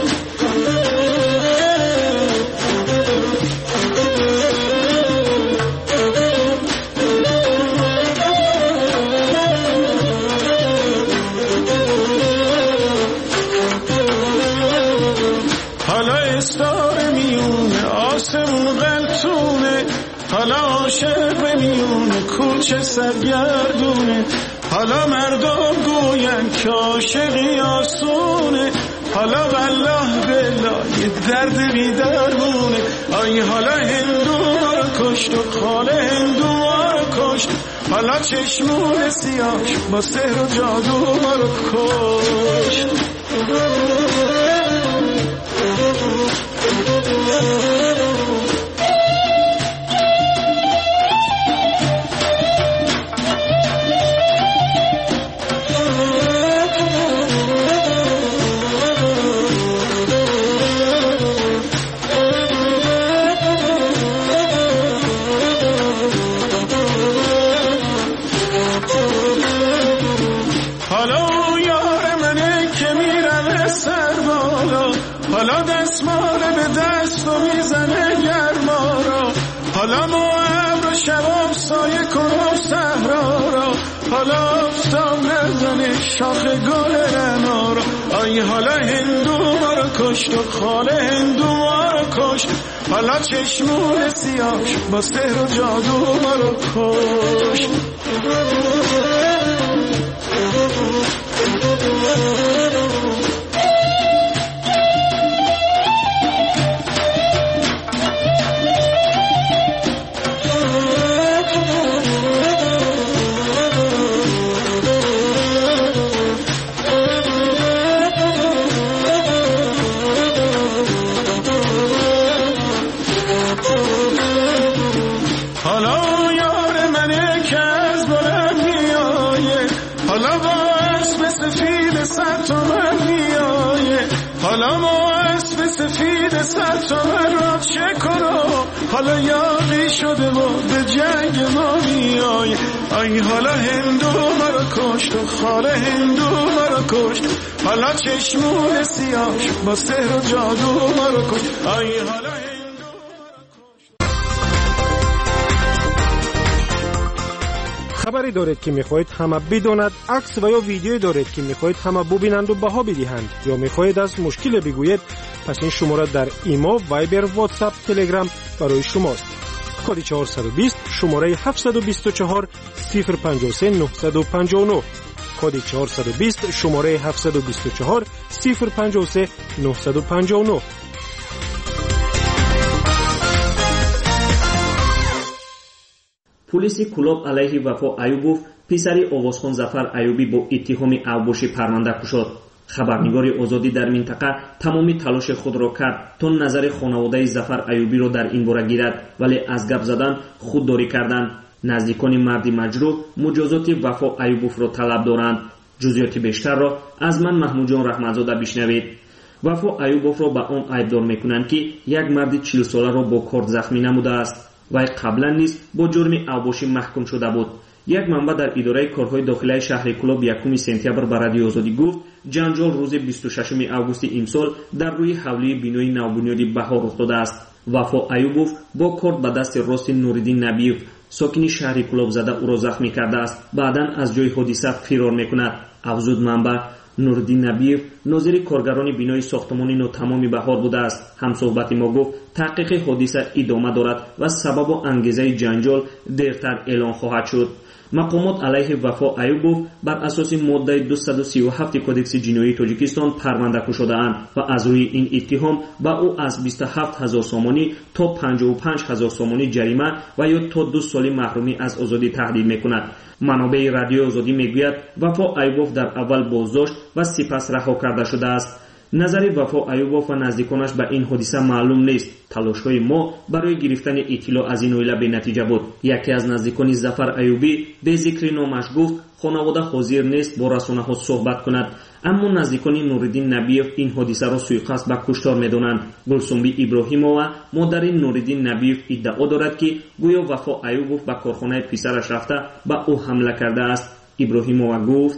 حالا عاشق به میون کوچه سرگردونه، حالا مردم گوین که عاشقی آسونه، حالا والله بالله یه درد بی درمونه. آی حالا هندو مرا کشت و خاله هندو مرا کشت، حالا چشمون سیاش با سحر و جادو مرا کشت. حالا دستمال به دست و میزنه گرما را، حالا معب و شباب سایه کنم صحرا را، حالا افتام نزنه شاخ گل رنا را. آی حالا هندو مرا کشت و خاله هندو مرا کشت، حالا چشمون سیاش با سحر و جادو مرا کشت. حالا ما اسب سفید سر تو من را چه کنم، حالا یاقی شده و به جنگ ما میای. آی حالا هندو مرا کشت و خاله هندو مرا کشت، حالا چشمون سیاش با سحر و جادو مرا کشت. آی حالا خبری دارید که میخواهید همه بداند، عکس و یا ویدیویی دارید که میخواهید همه ببینند و بها بدهند، یا میخواهید از مشکل بگویید، پس این شماره در ایما، وایبر، واتساپ، تلگرام برای شماست. کد 420 شماره 724 053 959، کد 420 شماره 724 053 959. پلیس کلاب علیه وفا ایوبوف پسری آوازخوان ظفر ایوبی با اتهام اوباشی پرونده گشود. خبرنگار آزادی در منطقه تمامی تلاش خود را کرد تا نظر خانواده ظفر ایوبی را در این باره گیرد، ولی از گپ زدن خودداری کردند. نزدیکان مرد مجروح مجازات وفا ایوبوف را طلب دارند. جزئیات بیشتر را از من محمود جان رحمتزاده بشنوید. وفا ایوبوف را به آن ایبدار میکنند که یک مرد 40 ساله را با کارد زخمی نموده است. وی قبلا نیز با جرم اوباشی محکوم شده بود. یک منبع در اداره کارهای داخلی شهر کلاب 1 سپتامبر به رادیو آزادی گفت جنجال روز 26 آگوست امسال در روی حولی بینای نوبنیادی بهار رخ داده است. وفا ایوبوف با کارد به دست راست نوردین نبیوف ساکن شهر کلاب زده او را زخمی کرده است. بعدا از جای حادثه فرار میکند. افزود منبع نوردین نبیوف ناظر کارگران بینای ساختمان نو تمامی بهار بوده است. همصحبت ما گفت تحقیق حادثه ادامه دارد و سبب و انگیزه جنجال دیرتر اعلان خواهد شد. مقامات علیه وفا ایوبوف بر اساس ماده 237 کدکس جنایی تاجیکستان پرونده گشوده اند و از روی این اتهام به او از 27000 سامانی تا 55000 سامانی جریمه و یا تا 2 سال محرومی از آزادی تهدید میکند. منابع رادیو آزادی میگوید وفا ایوبوف در اول بازداشت و سپس رها کرده شده است. نظر وفا ایوبوف و نزدیکانش به این حادثه معلوم نیست. تلاش‌های ما برای گرفتن اطلاع از این اویله به نتیجه بود. یکی از نزدیکان ظفر ایوبی به ذکر نامش گفت خانواده حاضر نیست با رسانه‌ها صحبت کند، اما نزدیکان نوردین نبیوف این حادثه را سوءقصد به کشتار می‌دانند. گلسنبی ابراهیمова مادر نوردین نبیوف ادعا دارد که گویا وفا ایوبوف به کارخانه پسرش رفته به او حمله کرده است. ابراهیمова گفت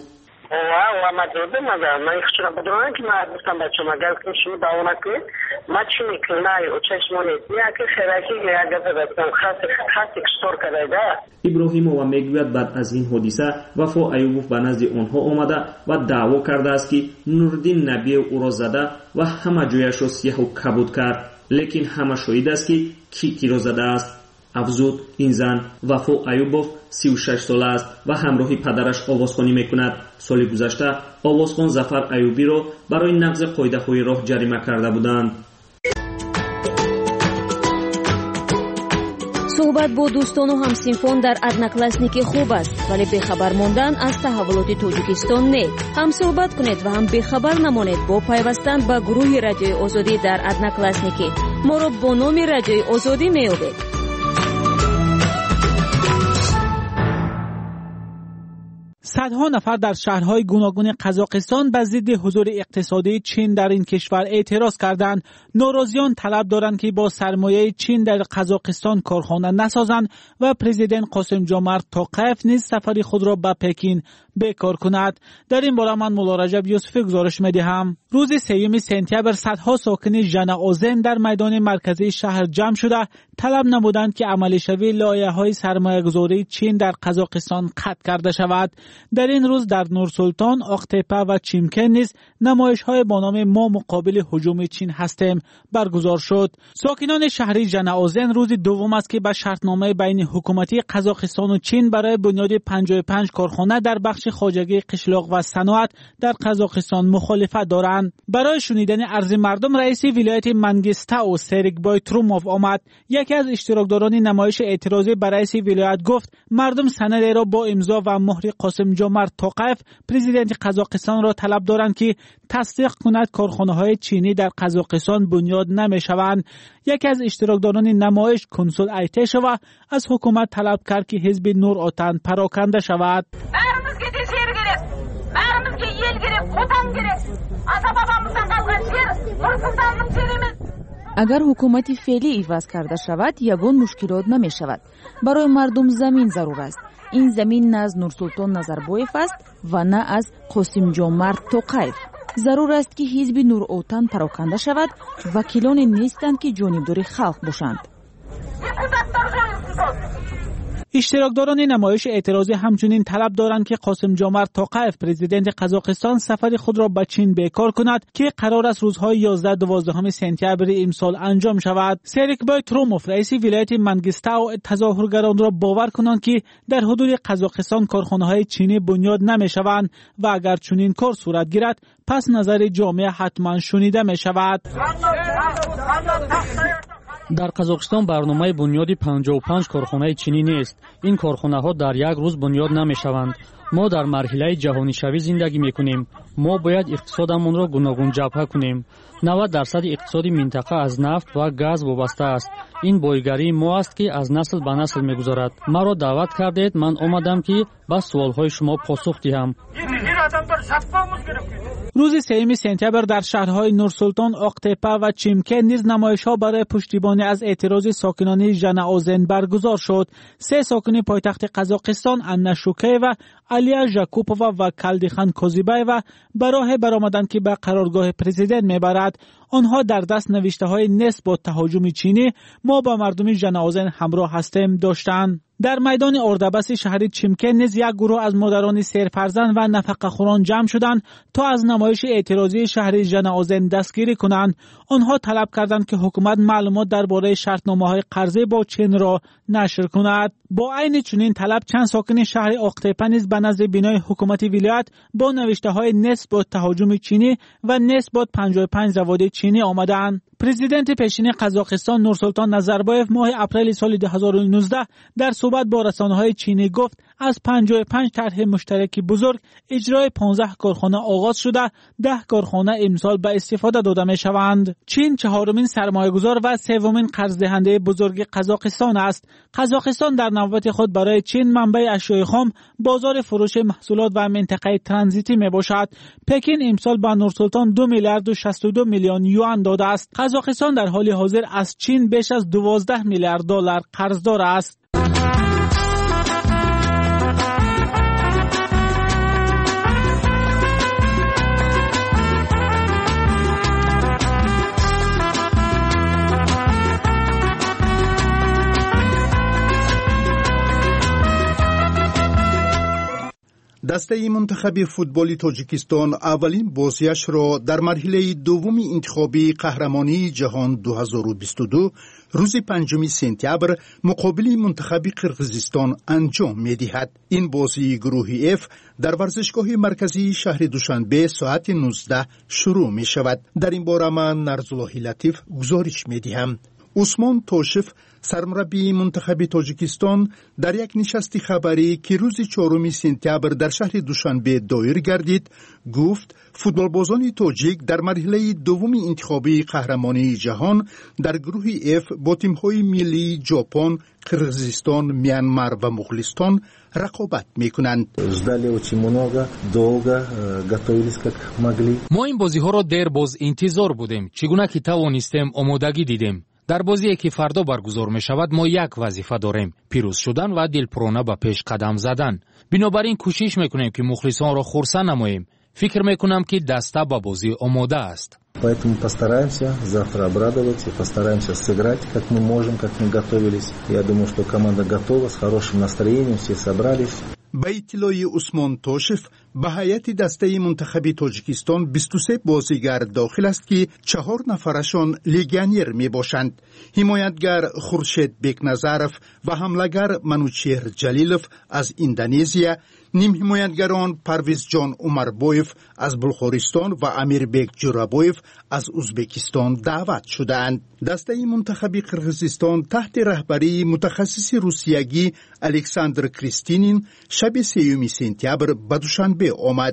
و مدرده مگر من خشم بدونم که من گفتم بچه مگر که شما باونه که ما چی میکنه و چشمونی یا که خیراکی یا گذاشتم خاصی کشتار کرده. ابراهیمова میگوید بعد از این حادثه وفا ایوبوف به نزد آنها آمده و دعوا کرده است که نوردین نبیوف او را زده و همه جایش را سیاه و کبود کرد، لیکن همه شاهد است که کی را زده است. افزود این زن وفا ایوبوف 36 ساله است و همراهی پدرش آوازخوانی میکند. سال گذشته آوازخوان ظفر ایوبی را برای نقض قاعده‌های راه جریمه کرده بودند. صحبت با دوستان و همسنفان در ادناکلاسنیک خوب است، ولی بخبر ماندن از تحولات تاجیکستان نه. هم صحبت کنید و هم بخبر نمانید با پیوستن به گروه رادیوی آزادی در ادناکلاسنیک. ما را با نام رادیوی آزادی میابید. صدها نفر در شهرهای گوناگون قزاقستان به ضد حضور اقتصادی چین در این کشور اعتراض کردند. ناراضیان طلب دارند که با سرمایه چین در قزاقستان کارخانه نسازند و پرزیدنت قاسم جمعت توقیف نیز سفر خود را به پکین بکار کند. در این باره من مولا رجب یوسفی گزارش می‌دهم. روز 3 سپتامبر صدها ساکن ژناوزن در میدان مرکزی شهر جمع شده طلب نمودند که عملی شوی لایحه‌های سرمایه‌گذاری چین در قزاقستان قطع کرده شود. در این روز در نورسلطان، آق‌تپه و چیمکن نیز نمایش‌های با نام ما مقابل هجوم چین هستیم برگزار شد. ساکنان شهر ژناوزن روز دوم است که به شرطنامه بین حکومتی قزاقستان و چین برای بنیاد 55 کارخانه در بخش خواجگی قشلاق و صنعت در قزاقستان مخالفت دارند. برای شنیدن عرض مردم رئیس ولایت منگیستاو سریکبای تروموف آمد. یکی از اشتراکداران نمایش اعتراضی بر رئیس ولایت گفت مردم سند را با امضا و مهر قاسم جمعت توقیف پرزیدنت قزاقستان را طلب دارند که تصدیق کند کارخانه‌های چینی در قزاقستان بنیاد نمی‌شوند. یکی از اشتراکداران نمایش کنسول ایتشوا از حکومت طلب کرد که حزب نور آتن پراکنده شود. اگر حکومت فعلی عوض کرده شود یگان مشکلات نمی شود. برای مردم زمین ضرور است. این زمین نه از نورسلطان نظربایف است و نه از قاسم جمعت توقیف. ضرور است که حزب نور اوتن پراکنده شود. وکیلان نیستند که جانبدار خلق باشند. اشتراکداران نمایش اعتراضی همچنین طلب دارند که قاسم جمعت توقیف پرزیدنت قزاقستان سفر خود را به چین بکار کند که قرار است روزهای 11-12 سپتامبر امسال انجام شود. سریکبای تروموف رئیس ولایت منگیستاو تظاهرگران را باور کنند که در حدود قزاقستان کارخانه‌های چینی بنیاد نمی‌شوند و اگر چنین کار صورت گیرد پس نظر جامعه حتما شنیده می‌شود. дар қазоқистон барномаи бунёди 55 корхонаи чинӣ нест. ин корхонаҳо дар як рӯз бунёд намешаванд. мо дар марҳилаи ҷаҳонишавӣ зиндагӣ мекунем. мо бояд иқтисодамонро гуногун ҷабҳа кунем. 90% иқтисоди минтақа аз нафт ва газ вобаста аст. ин боигарии мо аст ки аз насл ба насл мегузарад. маро даъват кардед, ман омадам ки ба суолҳои шумо посух диҳам. рӯзи 3 сентябр дар шаҳрҳои Нурсултон, Оқтепа ва Чимкен низ намоишҳо барои пуштибонӣ аз эътирози сокинони Жанаозен баргузор шуд. 3 сокини пойтахти Қазоқистон, Анна Шукеева, Алия Жакупова ва Калдихан Козибаева ба роҳе баромаданд ки ба қароргоҳи президент мебарад. онҳо дар даст навиштаҳои нест бо таҳоҷуми чинӣ мо ба мардуми Жанаозен ҳамроҳ ҳастем доштанд. дар майдони ордабаси шаҳри Чимкен низ як гурӯҳ аз модарони серфарзанд ва нафақахӯрон ҷамъ шуданд то аз намоиши эътирозии шаҳри Жанаозен дастгирӣ кунанд. онҳо талаб карданд ки ҳукумат маълумот дар бораи шартномаҳои қарзӣ бо Чинро нашр кунад. бо айни чунин талаб чанд сокини шаҳри Оқтепа низ ба назди бинои ҳукумати вилоят бо навиштаҳои нест бо таҳоҷуми чинӣ ва нест бо 55 заводи чинӣ омаданд. президенти пешини Қазоқистон Нурсултон Назарбоев моҳи апрели соли 2019 дар суҳбат бо расонаҳои чинӣ гуфт аз 55 тарҳи муштараки бузург иҷрои 15 корхона оғоз шуда 10 корхона имсол ба истифода дода мешаванд. чин чаҳорумин сармоягузор ва севумин қарздиҳандаи бузурги Қазоқистон аст. Қазоқистон дар навбати худ барои чин манбаи ашёи хом, бозори фурӯши маҳсулот ва минтақаи транзитӣ мебошад. Пекин имсол ба Нурсултон 2 миллиард 62 миллион юан додааст. Қазоқистон дар ҳоли ҳозир аз чин беш аз 12 миллиард доллар қарздор аст. дастаи мунтахаби футболи Тоҷикистон аввалин бозиашро дар марҳилаи дуввуми интихоби қаҳрамонии ҷаҳон 2022 рӯзи 5 сентябр муқобили мунтахаби Қирғизистон анҷом медиҳад. ин бозии гурӯҳи F дар варзишгоҳи марказии шаҳри Душанбе соати 19 шурӯъ мешавад. дар ин бора ман Нарзуллоҳи Латиф гузориш медиҳам. усмон Тошев, сармураббии мунтахаби Тоҷикистон, дар як нишасти хабарӣ ки рӯзи 4 сентябр дар шаҳри Душанбе доир гардид, гуфт футболбозони тоҷик дар марҳилаи дуввуми интихобии қаҳрамонии ҷаҳон дар гурӯҳи F бо тимҳои миллии Ҷопон, Қирғизистон, Мянмар ва Муғулистон рақобат мекунанд. мо ин бозиҳоро дер боз интизор будем. чӣ гуна ки тавонистем омодагӣ дидем. дар бозие ки фардо баргузор мешавад мо як вазифа дорем: пирӯз шудан ва дилпурона ба пеш қадам задан. бинобар ин кӯшиш мекунем ки мухлисонро хурсанд намоем. фикр мекунам ки даста ба бозӣ омода аст. Поэтому постараемся завтра обрадовать и постараемся сыграть, как мы можем, как мы готовились. Я думаю, что команда готова, с хорошим настроением, все собрались. ба иттилои Усмон Тошев, ба ҳайати дастаи мунтахаби Тоҷикистон 23 бозигар дохил аст ки 4 нафарашон легионер мебошанд. ҳимоятгар Хуршед Бекназаров ва ҳамлагар Манучеҳр Ҷалилов аз Индонезия, нимҳимоятгарон Парвизҷон Умарбоев аз Булғористон ва Амирбек Ҷурабоев аз Узбекистон даъват шудаанд. дастаи мунтахаби Қирғизистон таҳти раҳбарии мутахассиси русиягӣ Александр Кристинин шаби 3 сентябр ба Душанбе омад.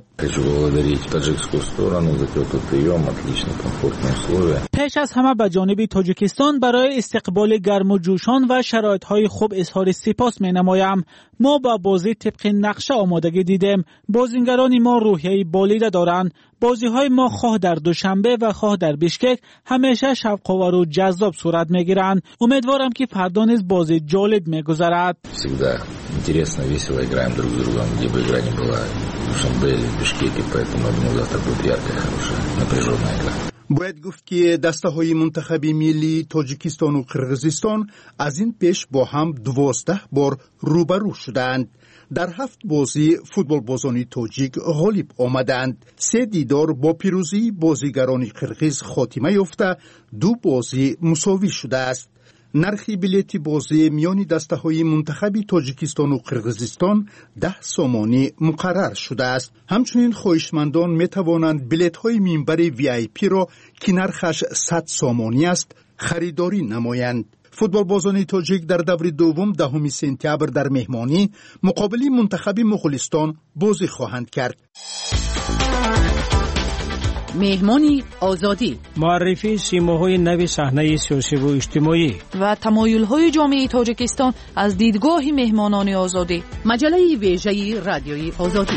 пеш аз ҳама ба ҷониби Тоҷикистон барои истиқболи гарму ҷӯшон ва шароитҳои хуб изҳори сипос менамоям. мо ба бозӣ тибқи нақша омодагӣ дидем. бозингарони мо рӯҳияи болида доранд. бозиҳои мо хоҳ дар Душанбе ва хоҳ дар Бишкек ҳамеша шавқовару ҷаззоб сурат мегиранд. умедворам ки фардо низ бози ҷолиб мегузарад. Всегда интересно, весело играем друг с другом, где бы игра ни была, в Душанбе или в Бишкеке, поэтому я думаю, завтра будет яркая, хорошая, напряженная игра. бояд гуфт ки дастаҳои мунтахаби миллии Тоҷикистону Қирғизистон аз ин пеш бо ҳам 12 бор рӯбарӯ шудаанд. дар 7 бозӣ футболбозони тоҷик ғолиб омаданд. 3 дидор бо пирӯзии бозигарони қирғиз хотима ёфта, 2 бозӣ мусовӣ шудааст. нархи билети бозӣ миёни дастаҳои мунтахаби Тоҷикистону Қирғизистон 10 сомонӣ муқаррар шудааст. ҳамчунин хоҳишмандон метавонанд билетҳои минбари VIP-ро ки нархаш 100 сомонӣ аст, خریداری نمایند. فوتبالبازان تاجیک در دور دوم 10 سپتامبر در مهمانی مقابل منتخب مغولستان بازی خواهند کرد. مهمانی آزادی، معرفی سیماهای نو صحنه سیاسی و اجتماعی و تمایل‌های جامعه تاجیکستان از دیدگاه مهمانان آزادی. مجله ویژه رادیوی آزادی.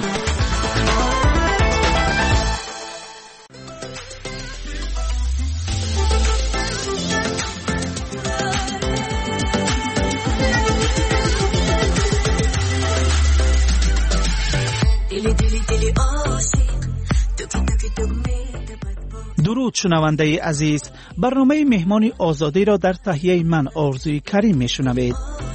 درود شنونده عزیز، برنامه مهمان آزادی را در تهیه من آرزوی کریم میشنوید.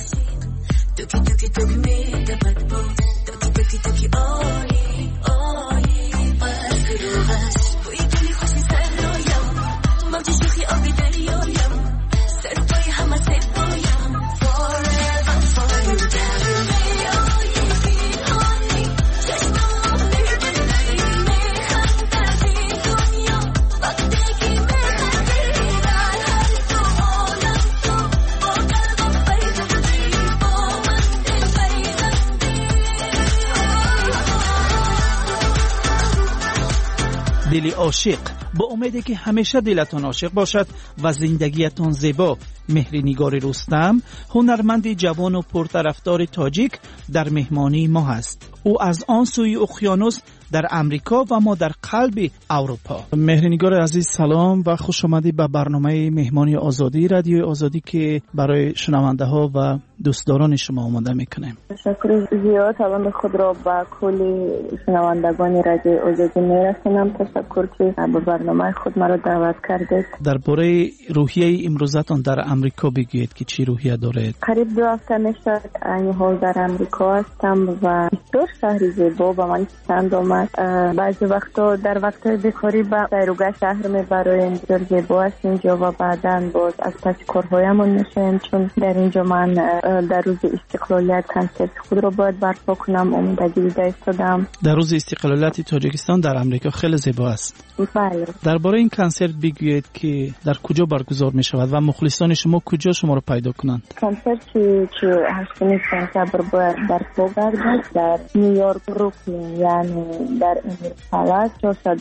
دل عاشق، با امیدی که همیشه دلتان عاشق باشد و زندگیتان زیبا. مهرنگار رستم، هنرمند جوان و پرطرفدار تاجیک، در مهمانی ما هست. او از آن سوی اقیانوس در امریکا و ما در قلب اروپا. مهرنگار عزیز سلام و خوش آمدید به برنامه مهمانی آزادی رادیو آزادی که برای شنونده ها و دوستداران شما آماده میکنیم. تشکر زیاد. سلام خود را با کل شنوندگان رادیو آزادی میرسونم. تشکر که به برنامه خود مرا دعوت کردید. درباره روحیه امروزتان در امریکا بگویید که چی روحیه دارید؟ قریب 2 هفته میشه این حال در امریکا هستم و بسیار شهر زیبا و من پسند آمد. بعضی وقتا در وقت بیکاری به سیروگاه شهر میبرایم. بسیار زیبا است اینجا و بعداً باز از پس کارهایمون میشیم، چون در اینجا من در روز استقلالیت کنسرت خود را باید برپا کنم. آمادگی دیده ایستادم. در روز استقلالیت تاجیکستان در امریکا خیلی زیبا است. بله. درباره این کنسرت بگویید که در کجا برگزار می شود و مخلصان شما کجا شما را پیدا کنند؟ کنسرت که 8 سپتامبر باید برپا گردد در نیویورک بروکلین، یعنی در امیر پلاس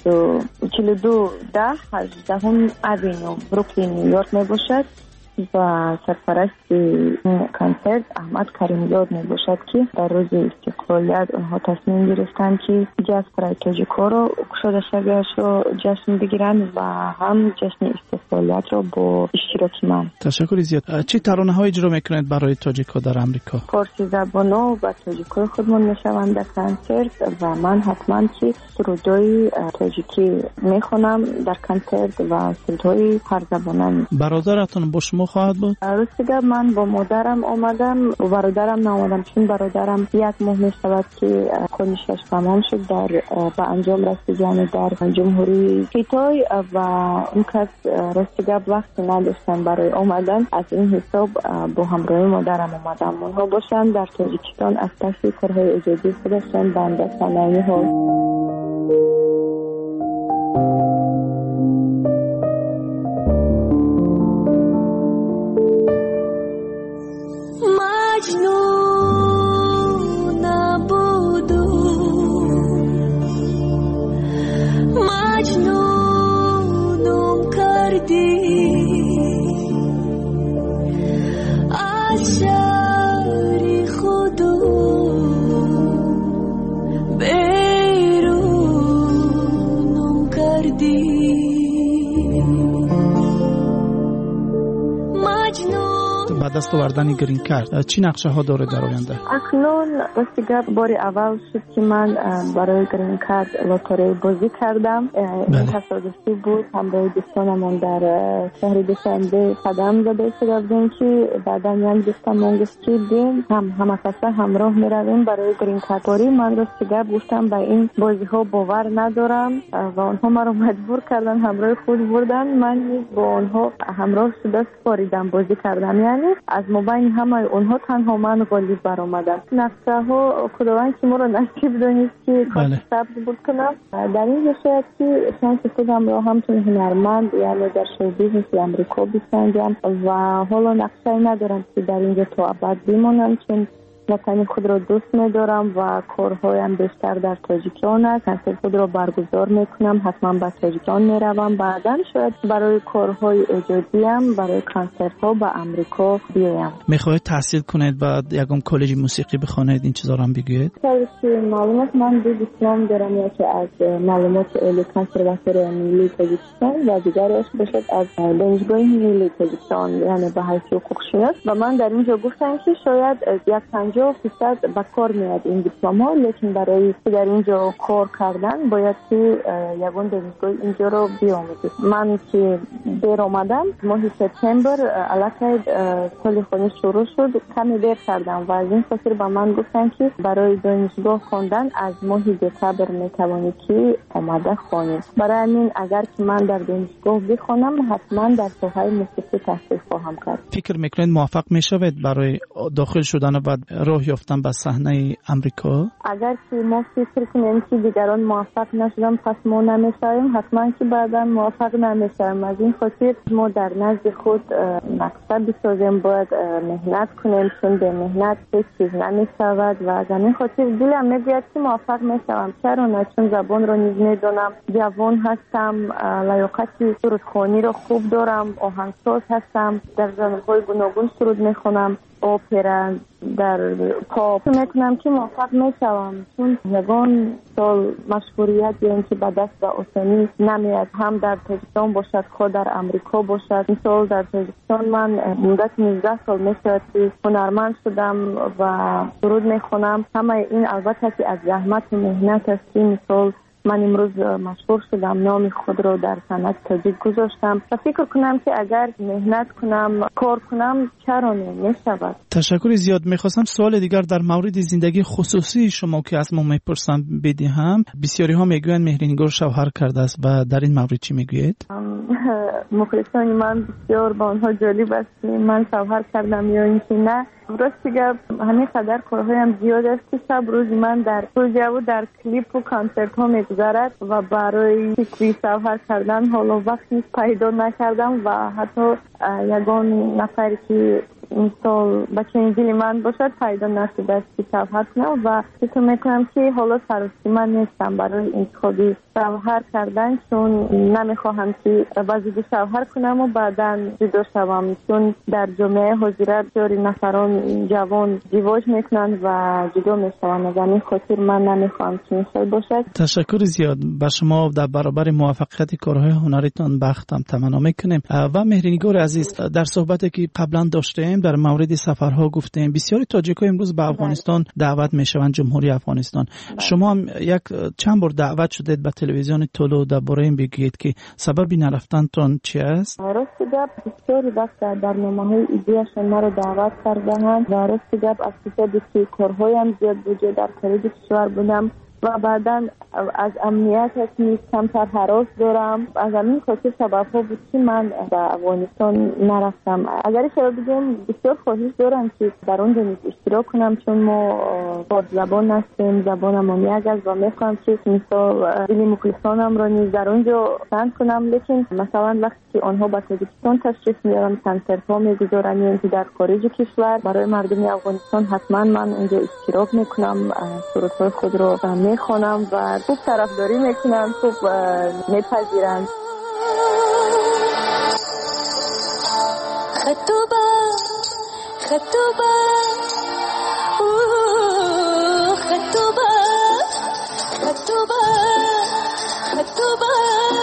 442 18 اوینیو بروکلین نیویورک می باشد و سرپرست کنسرت احمد کریمزاد می باشد که در روز استقلالیت آنها تصمیم گرفتند که جشن برای تاجیک‌ها را گشوده شویش را جشن بگیرند و هم جشن استقلالیت را با اشتراک من. تشکر زیاد. چه ترانه‌های اجرا میکنید برای تاجیک‌ها در امریکا؟ فارسی زبان‌ها و تاجیک‌های خودمان میشوند در کنسرت و من حتما که سرودهای تاجیکی میخونم در کنسرت و سرودهای هر زبانه. برادرتون با شما خواهد بود؟ راستی من با مادرم آمدم و برادرم نآمدم، چون برادرم 1 ماه می شود که کنشش تمام شد در به انجام رسید، یعنی در جمهوری کیتای و اون کس راستی وقت نداشتن برای آمدن. از این حساب با همراهی مادرم آمدم. اونها باشن در تاجیکستان از پس کارهای ایجادی خودشان بنده صنایع ها. دست آوردن گرین کارت چی نقشه ها داره در آینده؟ اکنون راستی بار اول شد که من برای گرین کارت لاتاری بازی کردم. این تصادفی بود. همراه دوستانمون در شهر دوشنبه قدم زده بودیم که بعدا یک دوستمون گفت که بیم همه کسا همراه می رویم برای گرین کارت باری. من راستی گفتم به این بازی ها باور ندارم و آنها مرا مجبور کردن همراه خود بردن. من با آنها همراه شده سپاریدم بازی کردم. یعنی از مابین همه اونها تنها من غالب برآمدم. نقشه ها خداوند که ما را نصیب دانست که کار صبر بود کنم. در این شاید که شانس خودم را همچون هنرمند یعنی در شو بیزنس امریکا بسنجم و حالا نقشه ندارم که در اینجا تا ابد بمانم، چون وطن خود را دوست می‌دارم و کارهایم بیشتر در تاجیکستان است. کنسرت خود را برگزار می‌کنم، حتما به تاجیکستان می‌روم. بعداً شاید برای کارهای ایجادیم برای کنسرت‌ها به امریکا بیایم. می‌خواهید تحصیل کنید بعد یکم کالج موسیقی بخوانید، این چیزا رو هم بگویید؟ که معلومات من دو دیپلم دارم، یکی از معلومات عالی کنسرواتوری ملی تاجیکستان و دیگرش باشد از دانشگاه ملی تاجیکستان یعنی به حیث حقوق‌شناس. و من در اینجا گفتم که شاید 50% به کار میاد این دیپلم ها، لیکن برای در اینجا کار کردن باید که یگان دانشگاه اینجا رو بیاموزید. من که دیر آمدم ماه سپتامبر علاقه سال خونی شروع شد، کمی دیر کردم و از این خاطر به من گفتن که برای دانشگاه خواندن از ماه دسامبر میتوانی که آماده خوانی. برای همین اگر که من در دانشگاه بخوانم حتما در ساحه موسیقی تحصیل خواهم کرد. فکر میکنید موفق میشوید برای داخل شدن و راه یافتن به صحنه امریکا؟ اگر که ما فکر کنیم که دیگران موفق نشدن پس ما نمیشویم، حتما که بعدا موفق نمیشویم. از این خاطر ما در نزد خود مقصد بسازیم، باید مهنت کنیم، چون به مهنت هیچ چیز نمیشود و از این خاطر دلم میگوید که موفق میشوم. چرا نه؟ چون زبان رو نیز میدونم، جوان هستم، لیاقت سرودخوانی رو خوب دارم، آهنگساز هستم، در ژانرهای گوناگون سرود میخونم، اپرا، در پاپ. میتونم که موفق میشوم، چون یگان سال مشهوریت یعنی که به دست به آسانی نمیاد، هم در تاجیکستان باشد خود در امریکا باشد. مثال در تاجیکستان من مدت 19 سال میشود که هنرمند شدم و سرود میخونم. همه این البته که از زحمت و مهنت است. مثال من امروز مشهور شدم، نام خود را در صنعت تاجیک گذاشتم و فکر کنم که اگر مهنت کنم، کار کنم، چرا نمیشود. تشکر زیاد. میخواستم سوال دیگر در مورد زندگی خصوصی شما که از ما میپرسم بدهم. بسیاری ها میگویند مهرنگار شوهر کرده است و در این مورد چی میگویید؟ مخلصان من بسیار با آنها جالب است من شوهر کردم یا اینکه نه. راستی گپ همین قدر کارهایم زیاد است که شب روز من در پروژه و در کلیپ و کنسرت ها میگذرد و برای فکری شوهر کردن حالا وقتی پیدا نکردم و حتی یگان نفری که مثال بچه انجیلی من باشد پیدا نشده است که شوهر کنم و فکر میکنم که حالا سراستی من نیستم برای انتخابی شوهر کردن، چون نمیخواهم که وزید شوهر کنم و بعدا جدا شوم، چون در جامعه حاضره بسیاری نفران جوان ازدواج میکنند و جدا میشوند. از این خاطر من نمیخواهم که این باشد. تشکر زیاد. به شما در برابر موفقیت کارهای هنریتان بختم تمنا میکنیم. و مهرنگار عزیز، در صحبتی که قبلا داشتیم در مورد سفرها گفتیم بسیاری تاجیک‌ها امروز به افغانستان دعوت میشوند، جمهوری افغانستان. شما هم چند بار دعوت شدید به تلویزیون تولو، درباره این بگید که سبب نرفتنتان چی است؟ راستی گپ بسیاری وقت در برنامه‌های ایدیاشون مرا دعوت کردند و راستی گپ از کسایی که کارهایم زیاد بوده در خارج کشور بودم و بعدا از امنیت هستی کمتر هراس دارم. از همین خاطر سبب‌ها بود که من به افغانستان نرفتم. اگر شما بگم بسیار خواهش دارم که در اونجا اشتراک کنم، چون ما با زبان هستیم، زبان ما یک است و میخوام که مثلا دلی مخلصانم را نیز در اونجا پسند کنم. لیکن مثلا وقتی که آنها به تاجیکستان تشریف میارن، کنسرت ها میگذارن یا در خارج کشور، برای مردم افغانستان حتما من اونجا اشتراک میکنم، سرودهای خود را میخونم و خوب طرفداری میکنن، خوب میپذیرن. خطوبه خطوبه خطوبه خطوبه خطوبه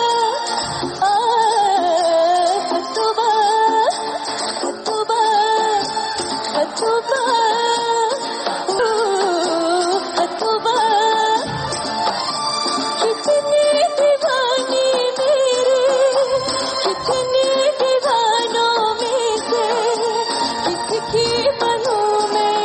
خطوبه خطوبه خطوبه कितनी दीवानों में से किसकी बनूं मैं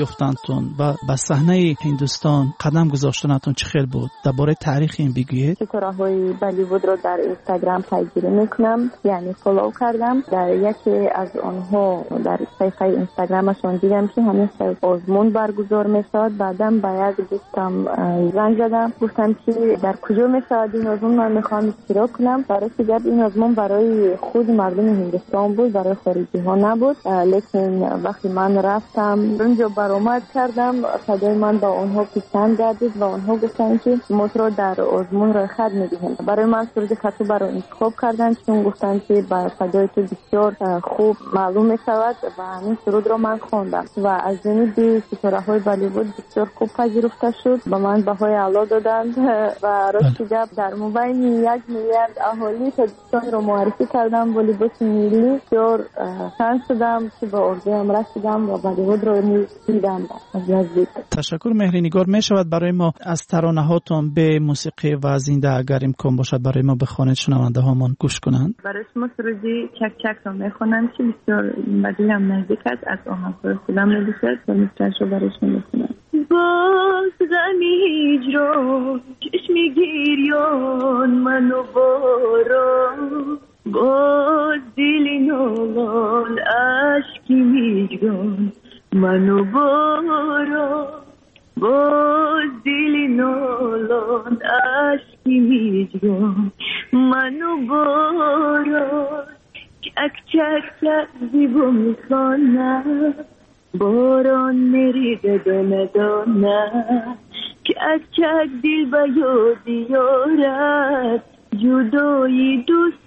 یافتنتون و به صحنه هندوستان قدم گذاشتنتون چه خیلی بود؟ درباره تاریخ این بگویید. ستاره‌های بالیوود رو در اینستاگرام پیگیری میکنم، یعنی فالو کردم. در یکی از آنها در صفحه اینستاگرامشون دیدم که همیشه آزمون برگزار میشد. بعدم با یک دوستم زنگ زدم، گفتم که در کجا میشد این آزمون، من میخوام اشتراک کنم. برای که این آزمون برای خود مردم هندوستان بود، برای خارجی ها نبود. لیکن وقتی من رفتم اونجا برآمد کردم، صدای من با اونها پیشنهاد گردید و اونها گفتن که ما رو در آزمون را خط میدیم. برای من سرود خطو برای انتخاب کردن، چون گفتن که با صدای تو بسیار خوب معلوم میشود و همین سرود را من خواندم و از جانب ستاره‌های بالیوود بسیار خوب پذیرفته شد. با من بهای اعلی دادند و راست گپ در مبین 1 میلیارد اهالی تاجیکستان را معرفی کردم. والیبال ملی بسیار شانس شدم که به ارزویم رسیدم و بالیوود را دیدم از نزدیک. تشکر مهری نگار. می شود برای ما از ترانه هاتون به موسیقی و زنده اگر امکان باشد برای ما بخوانید، شنونده هامون گوش کنند؟ برای شما سرودی چک چک را میخوانم که بسیار به دلم نزدیک است، از آهنگ‌های خودم می‌دوشد و می‌تونم رو برای شما بخونم. باز غمی هجران چشمی گریان منو باران، باز دل نالان اشکی میجگان منو باران، باز دل نالان اشکی میجگان منو باران. چک چک چک زیبا میخوانم، باران میریده دانه دانه، چک چک دل به یاد یارد جدایی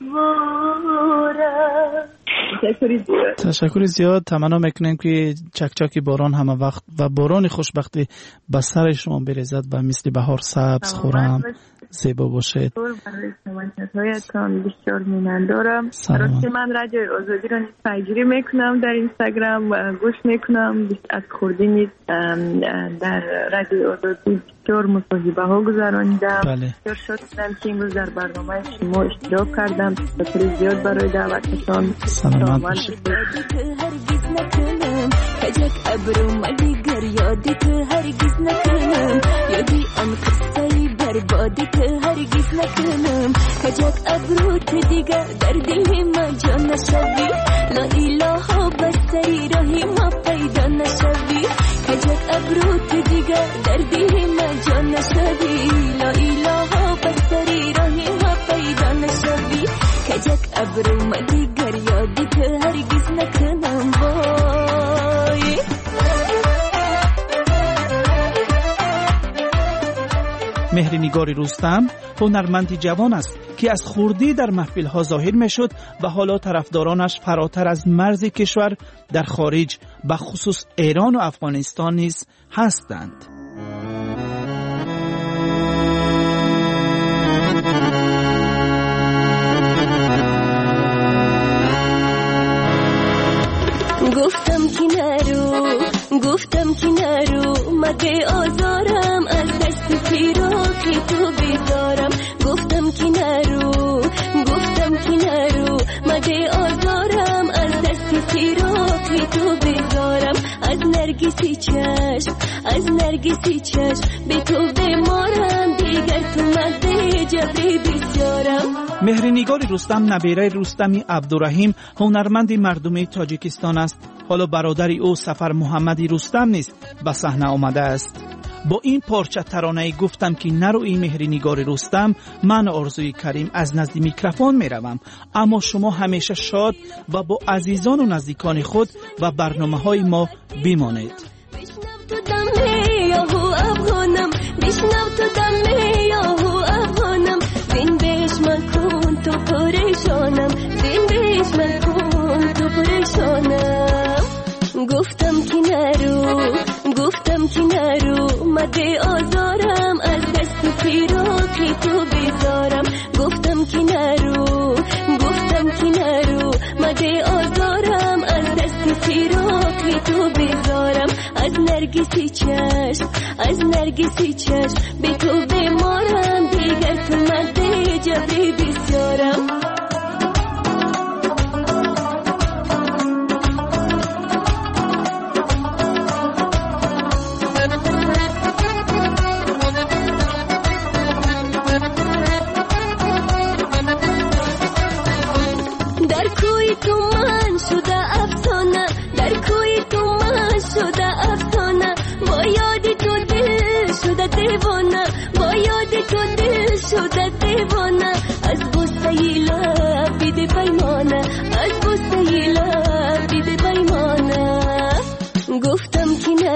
دشواره. تشکر زیاد. تمنا میکنیم که چکچاکی باران همه وقت و باران خوشبختی به سر شما بریزد و مثل بهار سبز خورم زیبا باشید. برای سماجت‌هایتان بسیار مینندارم. راستی من رادیو آزادی را پیگیری میکنم در اینستاگرام و گوش میکنم. از خوردنی در رادیو آزادی بسیار مصاحبه ها گذراندم. بسیار شاد شدم که امروز در برنامه شما اشتراک کردم. تشکر زیاد برای دعوتتان. سلامت باشید. کجک ابرو مدیگر یادی تو هرگز نکنم، یادی آن قصه بربادی تو هرگز نکنم. کجک ابرو تو دیگر در دل ما جا نشوی، لا اله بسری راهی ما پیدا نشوی. کجک ابرو تو دیگر در دل ما جا نشوی، لا اله بسری راهی ما پیدا نشوی. کجک ابرو مدیگر یادی تو هرگز نکنم. وای مهری نگار رستم هنرمندی جوان است که از خردی در محفل‌ها ظاهر می‌شد و حالا طرفدارانش فراتر از مرز کشور در خارج به خصوص ایران و افغانستان نیز هستند. گفتم که نرو مگه آزارم، از دست فراقی تو بیزارم. گفتم که نرو مگه آزارم، از دست فراقی تو بیزارم. از نرگسی چشم به تو بمارم، دیگر تو مزه جبری بسیارم. مهری نگار رستم نبیره رستمی عبدالرحیم هنرمند مردمی تاجیکستان است. حالا برادر او سفر محمدی رستم نیست به صحنه آمده است. با این پارچه ترانه گفتم که نروی مهری نگار رستم، من آرزوی کریم از نزد میکروفون میروم، اما شما همیشه شاد و با عزیزان و نزدیکان خود و برنامه‌های ما بمانید. بشنو تو دمی یاهو افغانم، بشنو تو دمی یاهو افغانم. زین بیش من کن تو پریشانم، زین بیش من کن تو پریشانم. گفتم که نرو مگه آزارم، از دست فراقی تو بیزارم. گفتم که نرو مگه آزارم، از دست فراقی تو بیزارم. از نرگسی چشم به تو بمارم، دیگر تو مزه جبری بسیارم. دیوانه با یاد تو دل شده دیوانه از بوسه لبید پیمانه از بوسه لبید پیمانه گفتم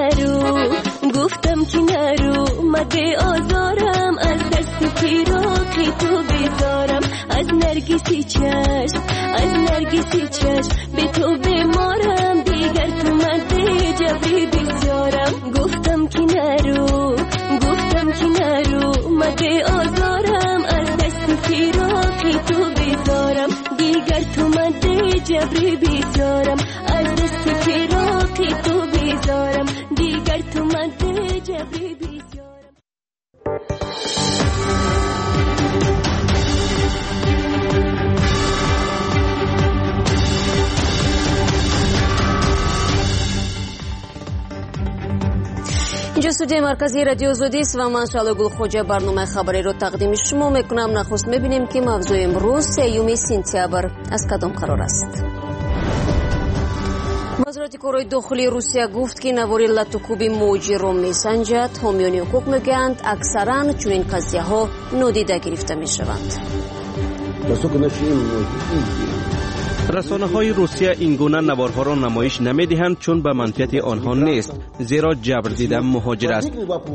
که نرو مده آزارم از دست پیراقی تو بذارم از نرگسی چشم به تو بمارم دیگر تو مده جبری بسیارم گفتم که نرو مده آزارم از دست پیراقی تو بذارم دیگر تو مده جبری بسیارم از دست پیراقی تو بذارم دیگر تو مده جبری بسیارم اینجا استودیوی مرکزی رادیو آزادی است و من شعله گلخوجه برنامه خبری رو تقدیم شما میکنم. نخست میبینیم که موضوع امروز 3 سپتامبر از کدام قرار است. وزارت کارهای داخلی روسیه گفت که نواری لطوکوبی موجی رو میسنجد. حامیان حقوق میگویند اکثرا چنین قضیه‌ها نادیده گرفته میشوند. رسانه‌های روسیه این گونه نوارها را نمایش نمی‌دهند چون به منفعت آنها نیست، زیرا جبر دیدن مهاجر است.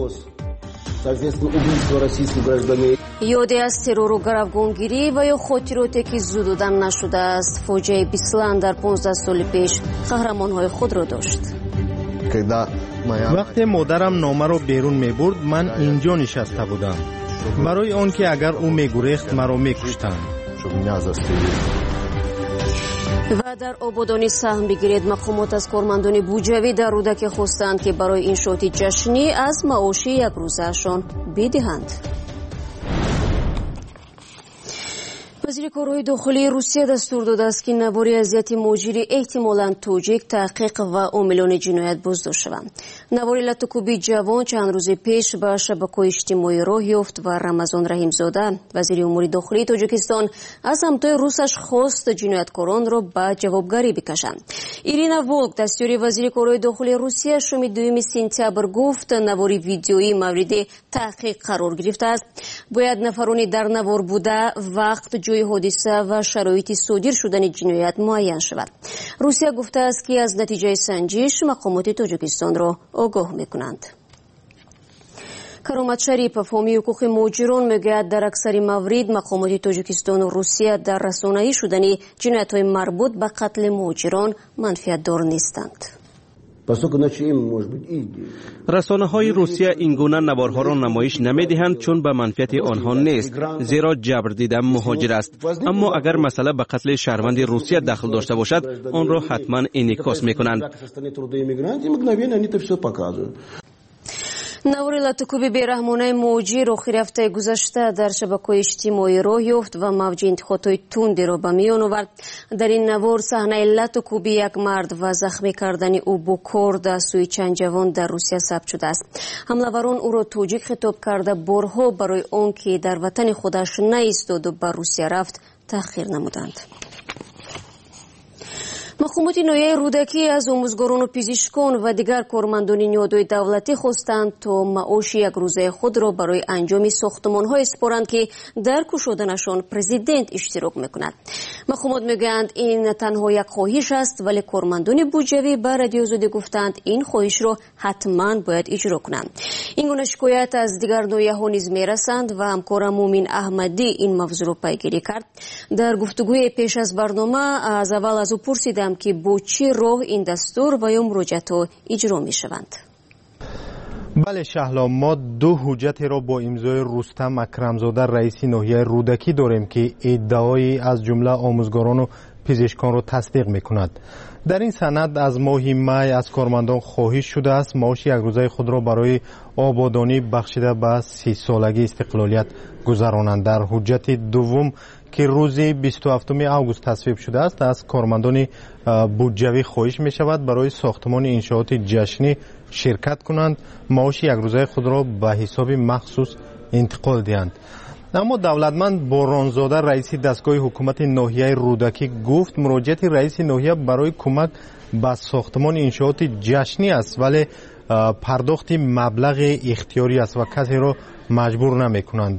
یادی از ترور و گروگانگیری و یا خاطراتی که زدودن نشده است. فاجعه بیسلند در 15 سال پیش قهرمان‌های خود را داشت. وقتی مادرم نامه را بیرون می‌برد من اینجا نشسته بودم برای آنکه اگر او می‌گریخت مرا می‌کشتند. و در آبادانی سهم بگیرید. مقامات از کارمندان بوجوی در رودکی خواستند که برای انشاءات جشنی از معاش یک روزه‌شان بدهند. وزیر کارهای داخلی روسیه دستور داده است که نواری اذیت مهاجری احتمالاً توجیک تحقیق و عاملان جنایت بازداشت شوند. نواری لطوکوبی جوان چند روز پیش به شبکه‌های اجتماعی راه یافت و رمضان رحیمزاده وزیر امور داخلی تاجیکستان از همتای روسش خواست جنایتکاران را به جوابگری بکشند. ایرینا ولک دستیار وزیر کارهای داخلی روسیه شام 2 سپتامبر گفت نواری ویدیویی مورد تحقیق قرار گرفته است. باید نفرانی در نوار بوده وقت جای حادثه و شرایط صادر شدن جنایت معین شود. روسیه گفته است که از نتیجه سنجش مقامات تاجیکستان را آگاه می‌کنند. کرامت شریف حامی حقوق مهاجران میگوید در اکثر موارد مقامات تاجیکستان و روسیه در رسانه‌ای شدن جنایت‌های مربوط به قتل مهاجران منفعت دار نیستند. رسانه‌های روسیه این گونه نوارها را نمایش نمی‌دهند چون به منفعت آنها نیست، زیرا جبر دیدن مهاجر است. اما اگر مسئله به قتل شهروند روسیه دخل داشته باشد آن را حتما انعکاس می‌کنند. نواری لطوکوبی بیرحمانه موجی آخر هفته گذشته در شبکه‌های اجتماعی راه یافت و موج انتقادهای تندی را به میان آورد. در این نوار صحنه لطوکوبی یک مرد و زخمی کردن او با کارد از سوی چند جوان در روسیه ثبت شده است. حمله‌وران او را توجیک خطاب کرده بارها برای آنکه در وطن خودش نایستاد و به روسیه رفت تحقیر نمودند. مقامات ناحیه رودکی از آموزگاران و پزشکان و دیگر کارمندان نیازهای دولتی خواستند تا معاش یک روزه خود را برای انجام ساختمان‌های سپارند که در گشودنشان پرزیدنت اشتراک می‌کند. مقامات میگویند این تنها یک خواهش است، ولی کارمندان بودجوی به رادیو آزادی گفتند این خواهش را حتما باید اجرا کنند. این گونه شکایت از دیگر ناحیه‌ها نیز میرسند و همکارم مومن احمدی این موضوع را پیگیری کرد. در گفتگوی پیش از برنامه از اول از او پرسیدم که با چه راه این دستور و یا مراجعه‌ها اجرا می شوند. بله شهلا، ما 2 حجت را با امضای رستم اکرمزاده رئیس ناحیه رودکی داریم که ادعای از جمله آموزگاران و پزشکان را تصدیق می کند. در این سند از ماه می از کارمندان خواهش شده است معاش یک روزه خود را برای آبادانی بخشیده به 30 سالگی استقلالیت گذرانند. در حجت دوم که روز 27 آگوست تصویب شده است از کارمندان بودجوی خواهش می شود برای ساختمان انشاءات جشنی شرکت کنند معاش یک روزه خود را به حساب مخصوص انتقال دهند. اما دولتمند بارانزاده رئیس دستگاه حکومت ناحیه رودکی گفت مراجعت رئیس ناحیه برای کمک به ساختمان انشاءات جشنی است، ولی پرداخت مبلغ اختیاری است و کسی را مجبور نمی کنند.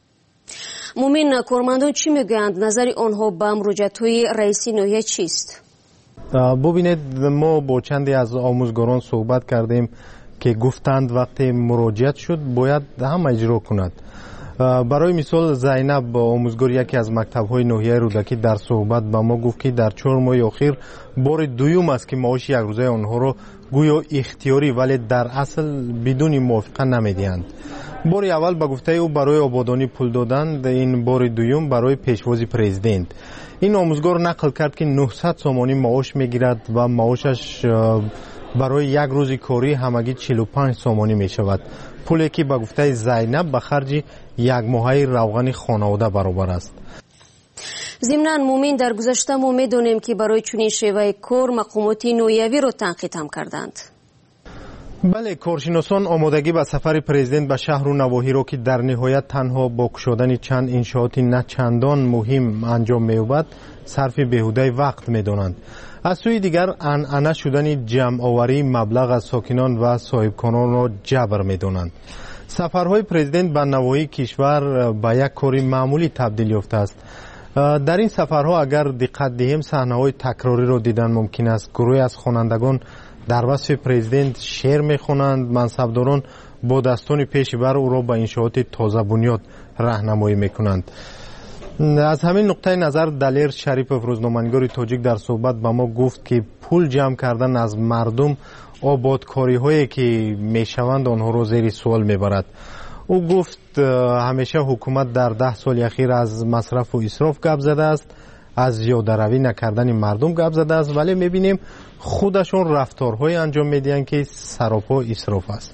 مومن کارمندان چی میگویند؟ نظر آنها به مراجعت‌های رئیس ناحیه چیست؟ ببینید ما با چندی از آموزگاران صحبت کردیم که گفتند وقتی مراجعت شد باید هم اجرا کند. برای مثال زینب آموزگار یکی از مکتب‌های ناحیه رودکی در صحبت با ما گفت که در 4 ماه اخیر بار دوم است که معاش یک روزه آنها را گویا اختیاری ولی در اصل بدون موافقت نمیدهند. بار اول به گفته او برای آبادانی پول دادند، این بار دوم برای پیشواز پرزیدنت. این آموزگار نقل کرد که 900 سامانی معاش میگیرد و معاشش برای یک روز کاری همگی 45 سامانی می شود. پولی که به گفته زینب به خرج یک ماهه روغن خانواده برابر است. ضمناً مومن در گذشته ما می‌دانیم که برای چنین شیوه کار مقامات نویوی را تنقید هم کردند. بله، کارشناسان آمادگی به سفر پرزیدنت به شهر و نواحی را که در نهایت تنها با گشودن چند انشاءات نه چندان مهم انجام می‌یابد صرف بیهوده وقت می‌دانند. از سوی دیگر عنعنه شدن جمع آوری مبلغ از ساکنان و صاحبخانان را جبر می‌دانند. سفرهای پرزیدنت به نواحی کشور به یک کاری معمولی تبدیل یافته است. در این سفرها اگر دقت دهیم صحنه‌های تکراری را دیدن ممکن است. گروهی از خوانندگان در وصف پرزیدنت شعر می‌خوانند، منصبداران با دستان پیش بر او را به انشاءات تازه بنیاد راهنمایی می‌کنند. از همین نقطه نظر دلیر شریفов روزنامه‌نگار تاجیک در صحبت با ما گفت که پول جمع کردن از مردم آبادکاری‌هایی که میشوند آنها را زیر سوال میبرد. او گفت همیشه حکومت در 10 سال اخیر از مصرف و اسراف گپ زده است، از زیاده‌روی نکردن مردم گپ زده است، ولی میبینیم خودشون رفتارهای انجام میدهند که سراپا اسراف است.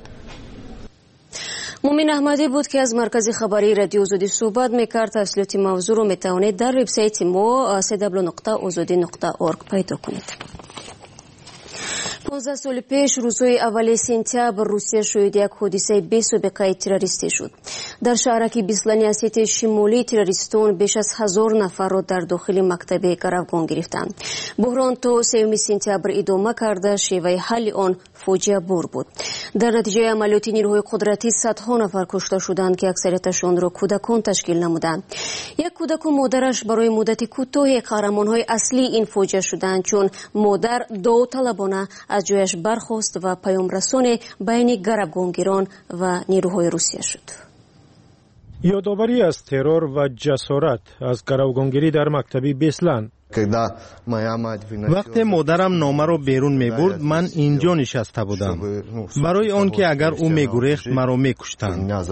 مومن احمدی بود که از مرکز خبری رادیو آزادی صحبت میکرد. تفصیلات موضوع رو میتوانید در وبسایت ما www.azadi.org پیدا کنید. 15 سال پیش روزهای اول سپتامبر روسیه شاهد یک حادثه بی‌سابقه تروریستی شد. در شهرک بیسلانی اسیت شمالی تروریستان بیش از 1000 نفر را در داخل مکتب گروگان گرفتند. بحران تا 3 سپتامبر ادامه کرده، شیوه حل آن فاجعه بار بود. در نتیجه عملیات نیروهای قدرتی صدها نفر کشته شدند که اکثریتشان را کودکان تشکیل نمودند. یک کودک و مادرش برای مدت کوتاهی قهرمان‌های اصلی این فاجعه شدند، چون مادر داوطلبانه از جایش برخاست و پیام رسان بین گروگانگیران و نیروهای روسیه شد. یادآوری از ترور و جسارت از گروگانگیری در مکتب بیسلن. وقتی مادرم نامه را بیرون می برد من اینجا نشسته بودم برای آنکه اگر او می گریخت مرا می کشتند.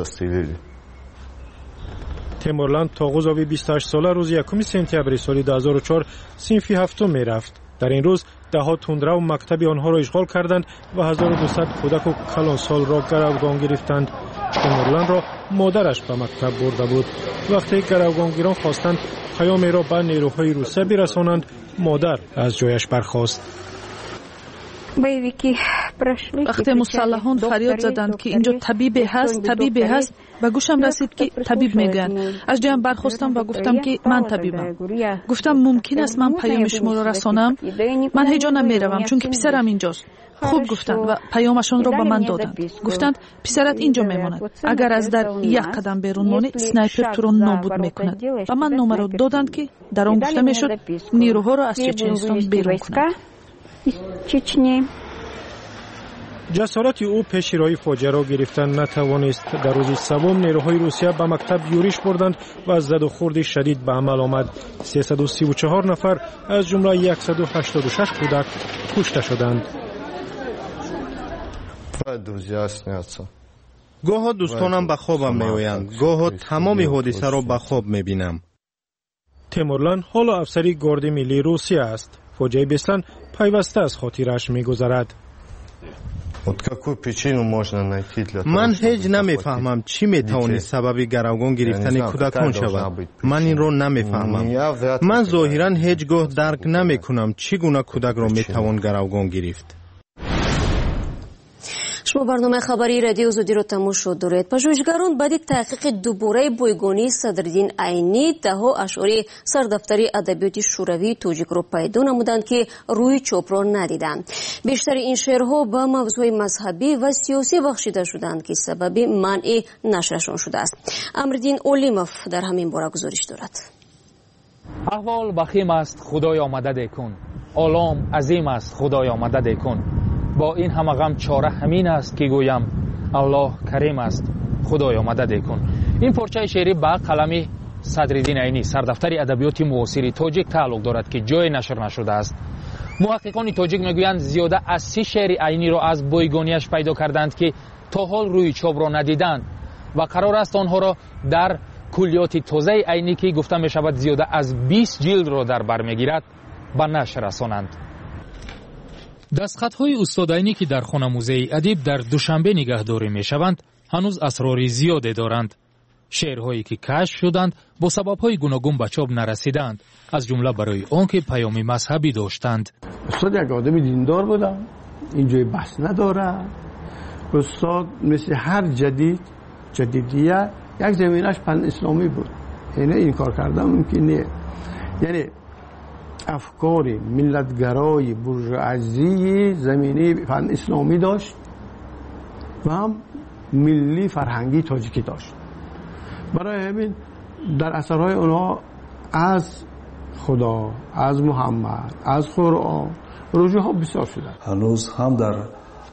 تیمورلند تاغوزاوی 28 ساله روز 1 سپتامبر سال 2004 صنف 7 می رفت. در این روز دهها تندرو مکتب آنها را اشغال کردند و 1200 کودک و کلانسال را گروگان گرفتند. تیمورلند را مادرش به مکتب برده بود. وقتی گروگانگیران خواستند پیامی را به نیروهای روسیه برسانند، مادر از جایش برخاست. وقتی مسلحان فریاد زدند که اینجا طبیب هست به گوشم رسید که طبیب میگن. از جایم برخواستم و گفتم که من طبیبم. گفتم ممکن است من پیام شما را رسانم؟ من هیچ جا نمیروم چون که پسرم اینجاست. خوب گفتند و پیامشون را به من دادند. گفتند پسرت اینجا میماند، اگر از در یک قدم بیرون مانی سنایپر تو را نابود میکند. و من نامه را دادند که در آن گفته میشد نیروها را از چچنستان بیرون کنند. جسارت او پیش راه فاجعه را گرفتن نتوانست. در روز سوم نیروهای روسیه به مکتب یورش بردند و زد و خورد شدید به عمل آمد. 334 نفر از جمله 186 کودک کشته شدند. گاه دوستانم به خوابم میآیند، گاه تمام حادثه را به خواب میبینم. تیمورلند حالا افسری گارد ملی روسیه است. فاجعه بیسلن پیوسته از خاطرش میگذرد. من هیچ نمیفهمم چی میتوانست سبب گروگان گرفتن کودکان شود. من این را نمیفهمم. من ظاهرا هیچگاه درک نمیکنم چگونه کودک را میتوان گروگان گرفت. شما برنامه خبری رادیو آزادی را تماشا دارید. پژوهشگران بعد تحقیق دوباره بایگانی صدرالدین عینی دهها اشعار سردفتر ادبیات شوروی تاجیک را پیدا نمودند که روی چاپ را ندیدند. بیشتر این شعرها با موضوع مذهبی و سیاسی بخشیده شدند که سبب منع نشرشان شده است. امردین اولیموف در همین باره گزارش دارد. احوال بخیم است خدای آمده کن، عالم عظیم است خدای آمده کن. با این همه غم چاره همین است که گویم الله کریم است خدای آمده کن. این پارچه شعری با قلم صدرالدین عینی سردفتر ادبیات معاصر تاجیک تعلق دارد که جای نشر نشده است. محققان تاجیک میگویند زیاده از 30 شعر عینی را از بایگانیش پیدا کردند که تا حال روی چاپ را ندیدند و قرار است آنها را در کلیات تازه عینی که گفته می شود زیاده از 20 جلد را در بر میگیرد به نشر رسانند. دستخطهای استاد عینی که در خانه موزه ادب در دوشنبه نگهداری می شوند هنوز اسرار زیاده دارند. شعرهایی که کشف شدند با سببهای گوناگون به چاپ نرسیدند، از جمله برای آنکه پیام مذهبی داشتند. استاد یک آدم دیندار بودم، اینجای بحث نداره. استاد مثل هر جدیدیه یک زمینش پن اسلامی بود، یعنی این کار کردن ممکن نیست. یعنی افکار ملتگرای بورژوازی زمینی پن اسلامی داشت و هم ملی فرهنگی تاجیکی داشت. برای همین در اثرهای اونها از خدا، از محمد، از قرآن رجوع ها بسیار شده. هنوز هم در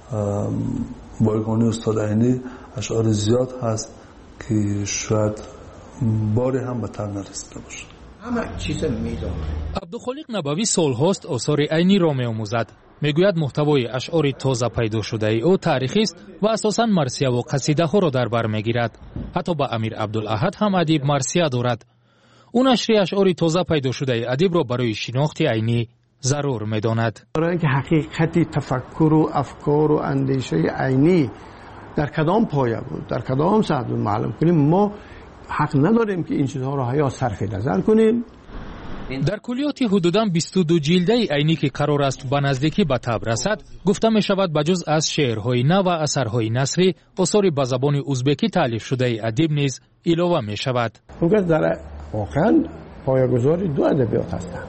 بایگانی استاد عینی اشعار زیاد هست که شاید باری هم به تر نرسیده باشه. همه چیز میدونه. عبدالخالق نبوی سالهاست آثار عینی را می‌آموزد. میگوید محتوای اشعار تازه پیدا شده او تاریخی است و اساساً مرثیه و قصیده ها را در بر میگیرد. حتی با امیر عبدالاحد هم ادیب مرثیه دارد. او نشر اشعار تازه پیدا شده ادیب را برای شناخت عینی ضرور میداند. برای اینکه حقیقت تفکر و افکار و اندیشه عینی در کدام پایه بود، در کدام سطح بود معلوم کنیم، ما حق نداریم که این چیزها را حیا صرف نظر کنیم. در کلیات حدوداً 22 جلده عینی که قرار است به نزدیکی به طبع رسد، گفته می شود بجز از شعرهای نو و اثرهای نثری، آثار به زبان ازبکی تالیف شده ادیب نیز علاوه می شود. اونجا در واقعا پایه‌گذار دو ادبیات هستند.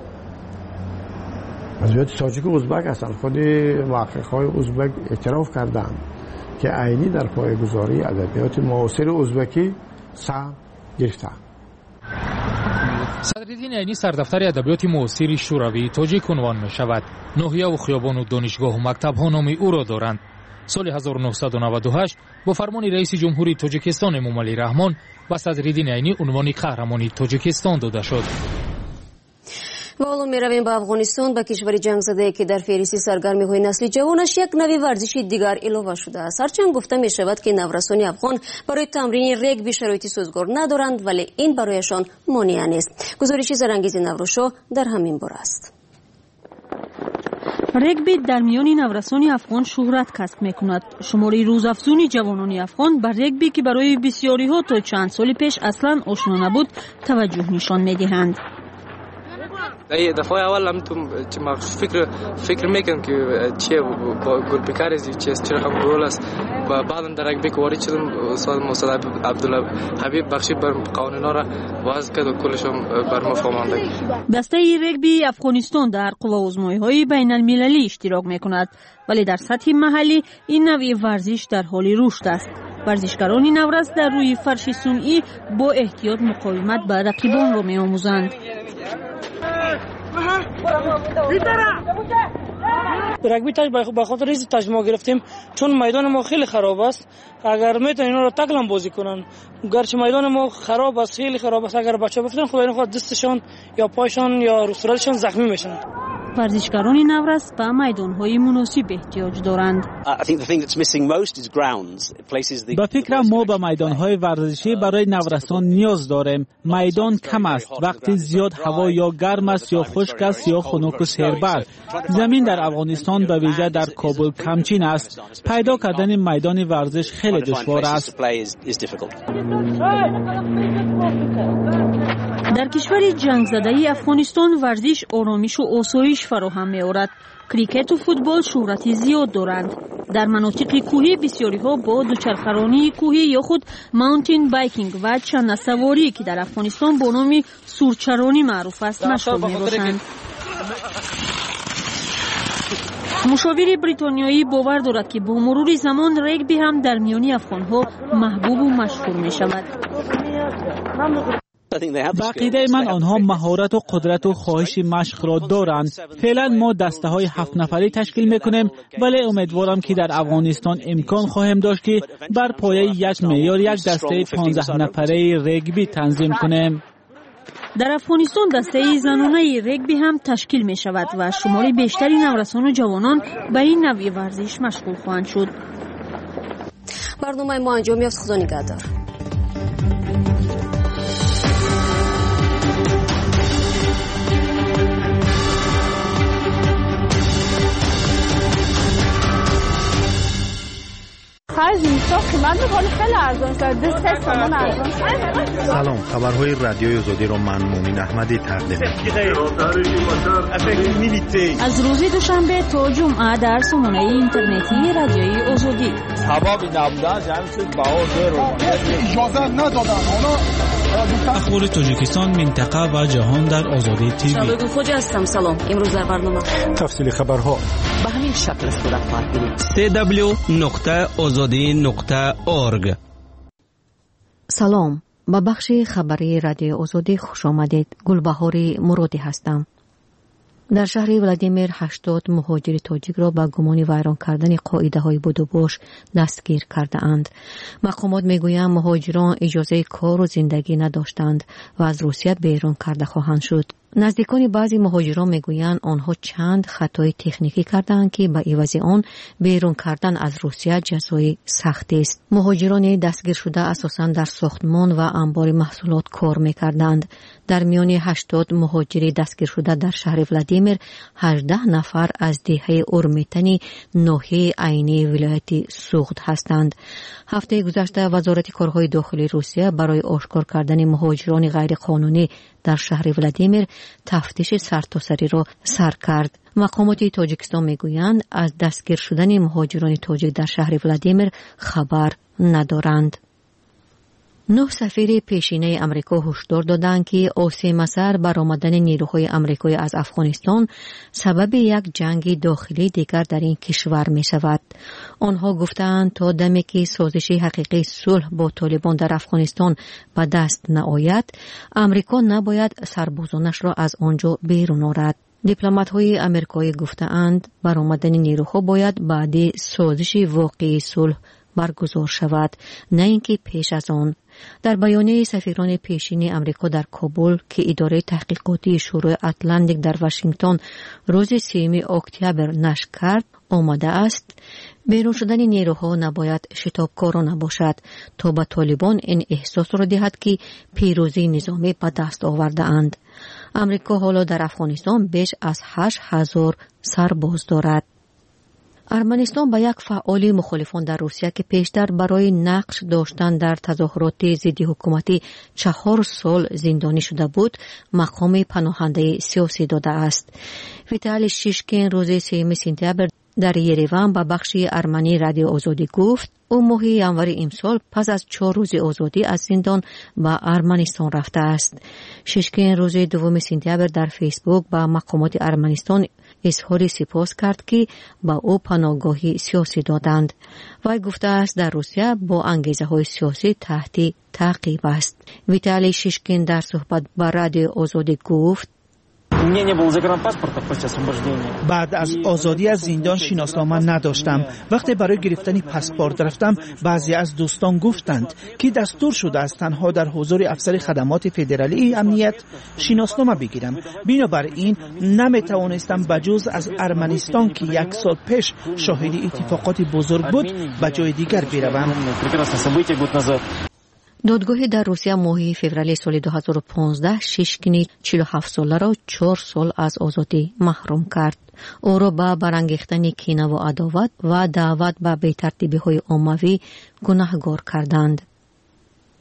ادبیات تاجیک و ازبک هستند. خود محقق‌های ازبک اعتراف کردند که عینی در پایه‌گذاری ادبیات معاصر ازبکی سهم گرفته. صدرالدین عینی سردفتر ادبیات معاصر شوروی تاجیک عنوان می شود. ناحیه و خیابان و دانشگاه و مکتب ها نام او را دارند. سال 1998 با فرمان رئیس جمهوری تاجیکستان امومعلی رحمان به صدرالدین عینی عنوان قهرمانی تاجیکستان داده شد. و حالا می رویم به افغانستان، به کشور جنگ زده که در فهرست سرگرمی های نسل جوانش یک نوع ورزش دیگر علاوه شده است. هرچند گفته می شود که نورسان افغان برای تمرین رگبی شرایط سازگار ندارند، ولی این برایشان مانع نیست. گزارش زرانگیز نوروشا در همین باره است. رگبی در میان نورسان افغان شهرت کسب میکند. شماری روزافزون جوانان افغان بر رگبی که برای بسیاری ها تا چند سال پیش اصلا آشنا نبود توجه نشان میدهند. دفعه اول هم تو ما فکر میکنم که چه گل بکار است، چه رقم گل است و بعدم در رگبی وارد شدم. استاد عبدالحبیب بخشی بر قوانینا را وضع کرد و کلشون بر ما فهمانده. دسته رگبی افغانستان در قوه‌آزمایی‌های بین‌المللی اشتراک میکند، ولی در سطح محلی این نوع ورزش در حال رشد است. ورزشکاران نورس در روی فرش صنعی با احتیاط مقاومت به رقیبان را می‌آموزند. رگبی تاج به خاطر ریز تاج ما گرفتیم چون میدان ما خیلی خراب است. اگر میتونن اینا رو تکلم بازی کنن، گرچه میدان ما خراب است، خیلی خراب است، اگر بچه بفتن خدای نخواد دستشان یا پایشان یا صورتشان زخمی میشن. ورزشکاران نورس به میدان‌های مناسب احتیاج دارند. به فکر ما به میدان‌های ورزشی برای نورسان نیاز داریم. میدان کم است، وقتی زیاد هوا یا گرم است یا خشک است یا خنک و سیربر. زمین در افغانستان به ویژه در کابل کمچین است. پیدا کردن میدان ورزش خیلی دشوار است. در کشور جنگ زده افغانستان ورزش آرامش و آسایش ورزش فراهم می‌آورد. کریکت و فوتبال شهرت زیاد دارند. در مناطق کوهی بسیاری‌ها با دوچرخه‌رانی کوهی یا خود ماونتین بایکینگ و چانه سواری که در افغانستان با نام سورچرانی معروف است مشغول می‌باشند. مشاور بریتانیایی باور دارد که با مرور زمان رگبی هم در میان افغان‌ها محبوب و مشهور می‌شود. با عقیده من آنها مهارت و قدرت و خواهش مشق را دارند. فعلا ما دسته های 7 نفری تشکیل میکنیم، ولی امیدوارم که در افغانستان امکان خواهیم داشت که بر پایه یک معیار یک دسته 15 نفره رگبی تنظیم کنیم. در افغانستان دسته زنانه رگبی هم تشکیل می شود و شمار بیشتری نورسان و جوانان به این نوع ورزش مشغول خواهند شد. برنامه ما انجام یافت. خدا نگهدار. سلام، خبرهای رادیوی آزادی را من مومن احمدی تقدیم می‌کنم. از روز دوشنبه تا جمعه در سامانه اینترنتی رادیوی آزادی. اخبار تاجیکستان، منطقه و جهان در آزادی تیوی. شباب خوش هستم. سلام. امروز در برنامه تفصیل خبرها به همین شکل صورت خواهد گرفت. www.azadi.org. سلام، به بخش خبری رادیو آزادی خوش آمدید. گلبهاری مرادی هستم. در شهر ولادیمیر 80 مهاجر تاجیک را با گمان ویران کردن قاعده های بدوباش دستگیر کرده اند. مقامات میگویند مهاجران اجازه کار و زندگی نداشتند و از روسیه بیرون کرده خواهند شد. نزدیکان بعضی مهاجران میگویند آنها چند خطای تکنیکی کردند که به عوض آن بیرون کردن از روسیه جزای سختی است. مهاجران دستگیر شده اساساً در ساختمان و انبار محصولات کار میکردند. در میان 80 مهاجر دستگیر شده در شهر ولادیمیر 18 نفر از دهه اورمیتنی ناحیه عینی ولایت سوغد هستند. هفته گذشته وزارت کارهای داخلی روسیه برای آشکار کردن مهاجران غیرقانونی در شهر ولادیمیر تفتیش سرتاسری را سر کرد. مقامات تاجیکستان میگویند از دستگیر شدن مهاجران تاجیک در شهر ولادیمیر خبر ندارند. 9 سفیر پیشینه امریکا هشدار دادند که آسیب مسر برآمدن نیروهای امریکایی از افغانستان سبب یک جنگ داخلی دیگر در این کشور می شود. آنها گفتند تا دمی که سازش حقیقی صلح با طالبان در افغانستان به دست نآید، امریکا نباید سربازانش را از آنجا بیرون آورد. دیپلمات‌های امریکایی گفتند برآمدن نیروها باید بعد سازش واقعی صلح برگزار شود، نه اینکه پیش از آن. در بیانیه سفیران پیشین امریکا در کابل که اداره تحقیقاتی شورای اتلانتیک در واشنگتن روز 3 اکتبر نشر کرد آمده است بیرون شدن نیروها نباید شتابکارانه باشد تا به طالبان این احساس را دهد که پیروزی نظامی به دست آورده اند. امریکا حالا در افغانستان بیش از 8,000 سرباز دارد. ارمنستان به یک فعال مخالفان در روسیه که پیشتر برای نقش داشتن در تظاهرات ضد حکومتی 4 سال زندانی شده بود مقام پناهنده سیاسی داده است. ویتالی شیشکین روز 3 سپتامبر در یریوان با بخش ارمنی رادیو آزادی گفت او ماه ژانویه امسال پس از 4 روز آزادی از زندان به ارمنستان رفته است. شیشکین روز 2 سپتامبر در فیسبوک با مقامات ارمنستان اظهار سپاس کرد که با او پناهگاهی سیاسی دادند. وی گفته است در روسیه با انگیزه های سیاسی تحت تعقیب است. ویتالی شیشکین در صحبت با رادیو آزادی گفت بعد از آزادی از زندان شناسنامه نداشتم. وقتی برای گرفتن پاسپورت رفتم بعضی از دوستان گفتند که دستور شده است تنها در حضور افسر خدمات فدرالی امنیت شناسنامه بگیرم. بنابراین نمیتوانستم بجز از ارمنستان که 1 سال پیش شاهد اتفاقات بزرگ بود به جای دیگر بروم. دادگاهی در روسیه ماه فوریه سال 2015 شیشکین 47 ساله را 4 سال از آزادی محروم کرد. او را به برانگیختن کینه و عداوت و دعوت به بی‌ترتیبی‌های عمومی گناهکار کردند.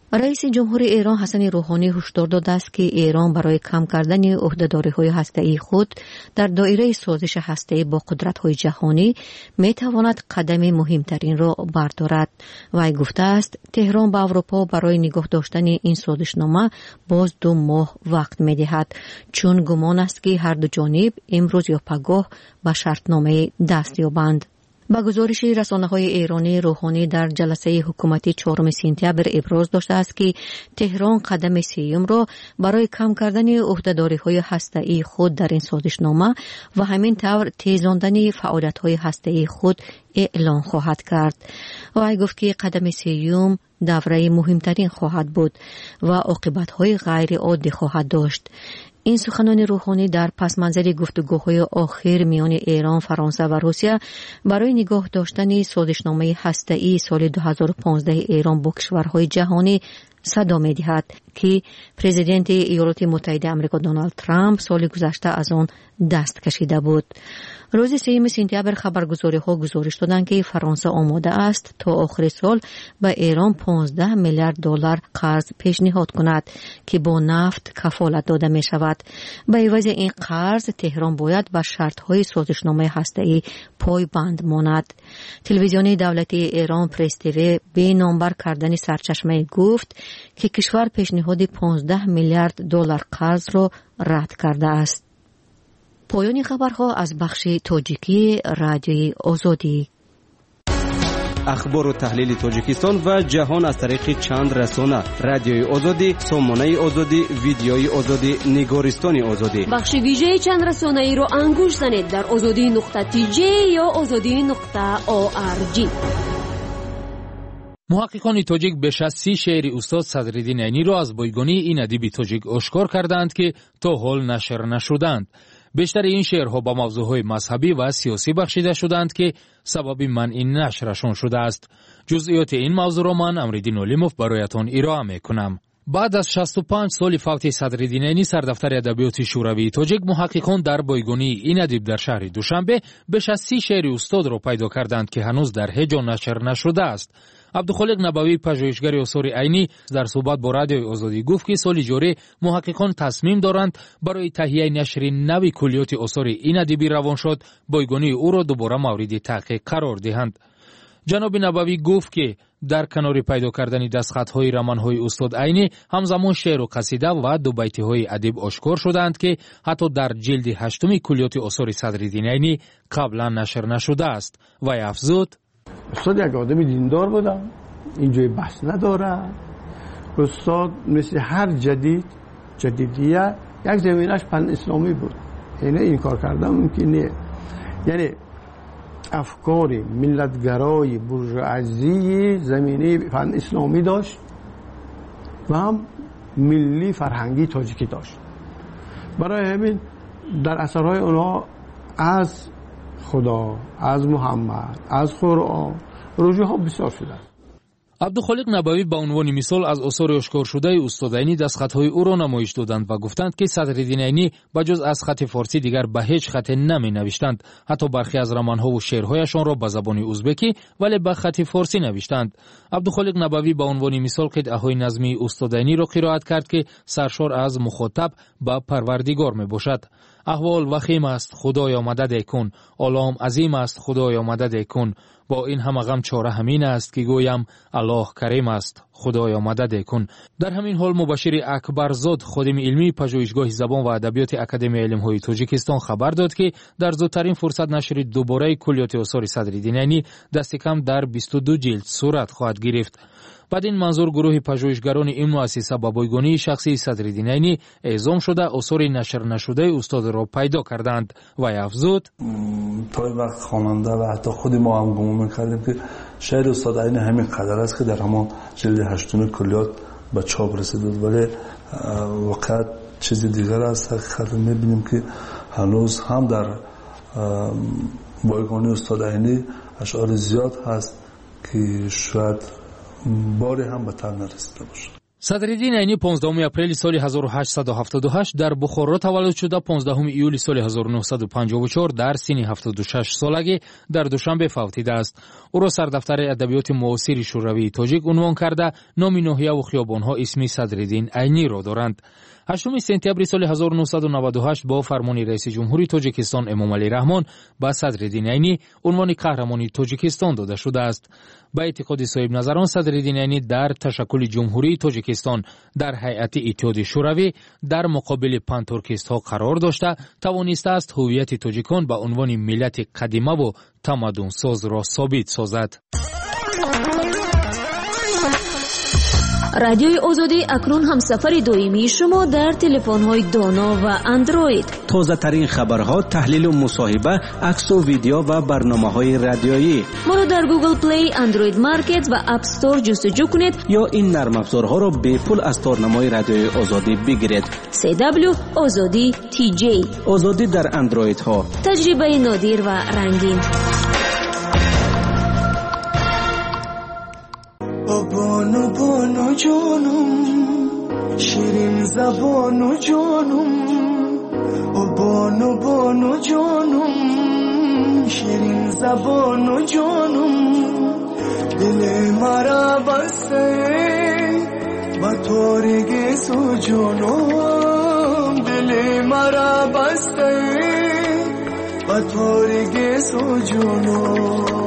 رئیس جمهور ایران حسن روحانی هشدار داده است که ایران برای کم کردن عهده‌داری‌های هسته‌ای خود در دایره سازش هسته‌ای با قدرت‌های جهانی می‌تواند قدم مهمترین را بردارد. وی گفته است تهران به اروپا برای نگاه داشتن این سازشنامه باز 2 ماه وقت می‌دهد، چون گمان است که هر دو جانب امروز یا پگاه به شرطنامه دست یابند. با گزارش رسانه‌های ایرانی، روحانی در جلسه حکومتی 4 سپتامبر ابراز داشته است که تهران قدم سیوم را برای کم کردن عهده‌داری‌های هسته‌ای خود در این سازشنامه و همین طور تیزاندن فعالیت‌های هسته‌ای خود اعلان خواهد کرد. و گفت که قدم سیوم دوره مهمترین خواهد بود و عاقبت‌های غیر عادی خواهد داشت. این سخنان روحانی در پس منظر گفتگوهای آخر میان ایران، فرانسه و روسیه برای نگاه داشتن سازشنامه هسته‌ای سال 2015 ایران با کشورهای جهانی صدا می‌دهد که پرزیدنت ایالات متحده آمریکا دونالد ترامپ سال گذشته از آن دست کشیده بود. روز 3 سپتامبر خبرگزاری‌ها گزارش دادند که فرانسه آماده است تا آخر سال به ایران 15 میلیارد دلار قرض پیشنهاد کند که با نفت کفالت داده می شود. به عوض این قرض تهران باید به شرط‌های سازشنامه هسته‌ای پایبند ماند. تلویزیون دولتی ایران پرس تیوی به نامبر کردن سرچشمه گفت که کشور پیشنهاد 15 میلیارد دلار قرض را رد کرده است. پایان خبرها از بخش تاجیکی رادیوی آزادی. اخبار و تحلیل تاجیکستان و جهان از طریق چند رسانه: رادیوی آزادی، سامانه آزادی، ویدیوی آزادی، نگارستان آزادی. بخش ویژه چند رسانه ای را انگوش زنید در azadi.tj یا azadi.org. محققان تاجیک بیش از 30 شعر استاد صدرالدین عینی را از بایگانی این ادیب تاجیک آشکار کردند که تا حال نشر نشدند. بیشتر این شعرها با موضوعهای مذهبی و سیاسی بخشیده شدند که سبب منع نشرشان شده است. جزئیات این موضوع را من امردین علیموف برایتان ارائه میکنم. بعد از 65 سال فوت صدرالدین عینی، سردفتر ادبیات شوروی تاجیک، محققان در بایگانی این ادیب در شهر دوشنبه بیش از 30 شعر استاد را پیدا کردند که هنوز در هیچ جا نشر نشده است. عبدالخالق نبوی، پژوهشگر آثار عینی، در صحبت با رادیوی آزادی گفت که سال جاری محققان تصمیم دارند برای تهیه نشر نوی کلیات آثار این ادیبی روان شد بایگانی او را دوباره مورد تحقیق قرار دهند. جناب نبوی گفت که در کنار پیدا کردن دستخطهای رمانهای استاد عینی، همزمان شعر و قصیده و 2 بیتهای ادیب آشکار شدند که حتی در جلد 8 کلیات آثار صدرالدین عینی قبلا نشر نشده است. و افزود: استاد یک آدم دیندار بودم، اینجای بحث نداره. استاد مثل هر جدیدیه یک زمینش پن اسلامی بود، یعنی این کار کردن ممکنه. یعنی افکار ملتگرای بورژوازی زمینه پن اسلامی داشت و هم ملی فرهنگی تاجیکی داشت. برای همین در اثرهای اونها از خدا، از محمد، از قرآن رجوع ها بسیار شده. عبدالخالق نبوی به عنوان مثال از آثار آشکار شده استاد عینی دستخطهای او را نمایش دادند و گفتند که صدرالدین عینی بجز از خط فارسی دیگر به هیچ خط نمی نوشتند. حتی برخی از رمانها و شعرهایشان را به زبان ازبکی ولی به خط فارسی نوشتند. عبدالخالق نبوی به عنوان مثال قطعه‌های نظمی استاد عینی را قرائت کرد که سرشار از مخاطب به پروردگار می باشد. احوال وخیم است، خدایا مدد کن. عالم عظیم است، خدایا مدد کن. با این همه غم چاره همین است که گویم الله کریم است، خدایا مدد کن. در همین حال مبشر اکبرزاد، خادم علمی پژوهشگاه زبان و ادبیات اکادمی علم‌های تاجیکستان خبر داد که در زودترین فرصت نشر دوباره کلیات آثار صدرالدین عینی دست کم در 22 جلد صورت خواهد گرفت. بعد این منظور گروه پژوهشگران این مؤسسه با بایگانی شخصی صدرالدین عینی اعزام شده آثار نشر نشده استاد را پیدا کردند. و افزود: تا این وقت خواننده و حتی خود ما هم گمان می‌کردیم که شعر استاد عینی همین قدر است که در همان جلد 8 کلیات به چاپ رسید، ولی واقعا چیز دیگر است. حقیقت می‌بینیم که هنوز هم در بایگانی استاد عینی اشعار زیاد هست که شاید باری هم به تن نرسیده باشه. صدرالدین عینی 15 اپریل سال 1878 در بخارا تولد شده. 15 ایول سال 1954 در سن 76 سالگی در دوشنبه فوتیده است. او را سردفتر ادبیات معاصر شوروی تاجیک عنوان کرده. نام ناحیه و خیابان‌ها اسم صدرالدین عینی را دارند. 8 سپتامبر سال 1998 با فرمان رئیس جمهوری تاجیکستان امامعلی رحمان به صدرالدین عینی عنوان قهرمان تاجیکستان داده شده است. به اعتقاد صاحب نظران صدرالدین عینی در تشکل جمهوری تاجیکستان در هیئت اتحاد شوروی در مقابل پانتورکیست ها قرار داشته توانسته است هویت تاجیکان به عنوان ملت قدیمه و تمدن ساز را ثابت سازد. رادیوی آزادی اکنون همسفر دائمی شما در تلفن‌های دانا و اندروید. تازه ترین خبرها، تحلیل و مصاحبه، عکس و ویدیو و برنامه‌های رادیویی. ما را در گوگل پلی، اندروید مارکت و اپ استور جستجو کنید یا این نرم افزارها را به پول از تارنمای رادیوی آزادی بگیرید. CW آزادی TJ. آزادی در اندروید ها. تجربه نادر و رنگین. بانو بانو جانم شیرین زبانو جانم بانو بانو جانم شیرین زبانو جانم دل مرا بسته با تارگی سو جانم دل مرا بسته با تارگی سو جانم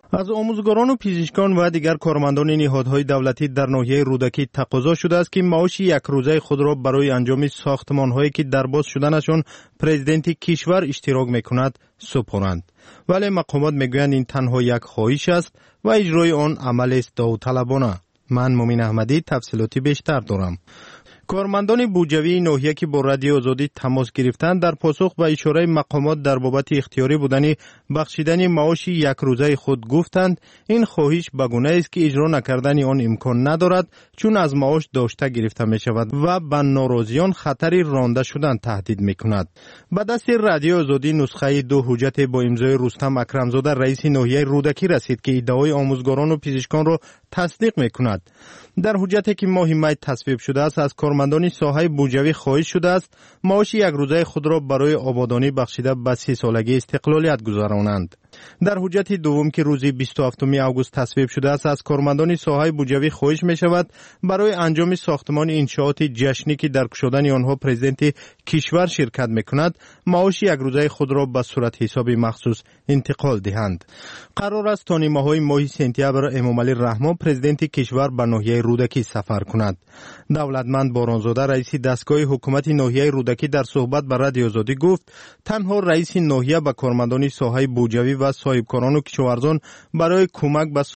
از آموزگاران و پزشکان و دیگر کارمندان نهادهای دولتی در ناحیه رودکی تقاضا شده است که معاش یک روزه خود را برای انجام ساختمان‌هایی که درباز شدنشان پرزیدنت کشور اشتراک می‌کند سپارند. ولی مقامات میگویند این تنها یک خواهش است و اجرای آن عمل است داوطلبانه. من مومن احمدی تفصیلاتی بیشتر دارم. کارمندان بوجوی ناحیه که با رادیو آزادی تماس گرفتند در پاسخ به اشاره مقامات در بابت اختیاری بودن بخشیدن معاش یک روزه خود گفتند این خواهش به گونه است که اجرا نکردن آن امکان ندارد چون از معاش داشته گرفته می شود و به ناراضیان خطر رانده شدن تهدید می کند. به دست رادیو آزادی نسخه 2 حجت با امضای رستم اکرمزاده رئیس ناحیه رودکی رسید که ادعای آموزگاران و پزشکان را تصدیق می کند. در حجتی که ماه می تصویب شده است از کارمندان ساحه بوجوی خواهش شده است معاش یک روزه خود را برای آبادانی بخشیده به 30 سالگی استقلالیت گذرانند. در حجت دوم که روز 27 آگوست تصویب شده است از کارمندان ساحه بوجوی خواهش می شود برای انجام ساختمان انشاءات جشنی که در گشودن آنها پرزیدنت کشور شرکت می کند معاش یک روزه خود را به صورت حساب مخصوص انتقال دهند. قرار است تا نیمه‌های ماه سپتامبر امامعلی رحمان پرزیدنت کشور به ناحیه رودکی سفر کند. دولتمند بارانزاده رئیس دستگاه حکومت ناحیه رودکی در صحبت با رادیو آزادی گفت تنها رئیس ناحیه به کارمندان ساحه بوجوی و صاحبکاران و کشاورزان برای کمک به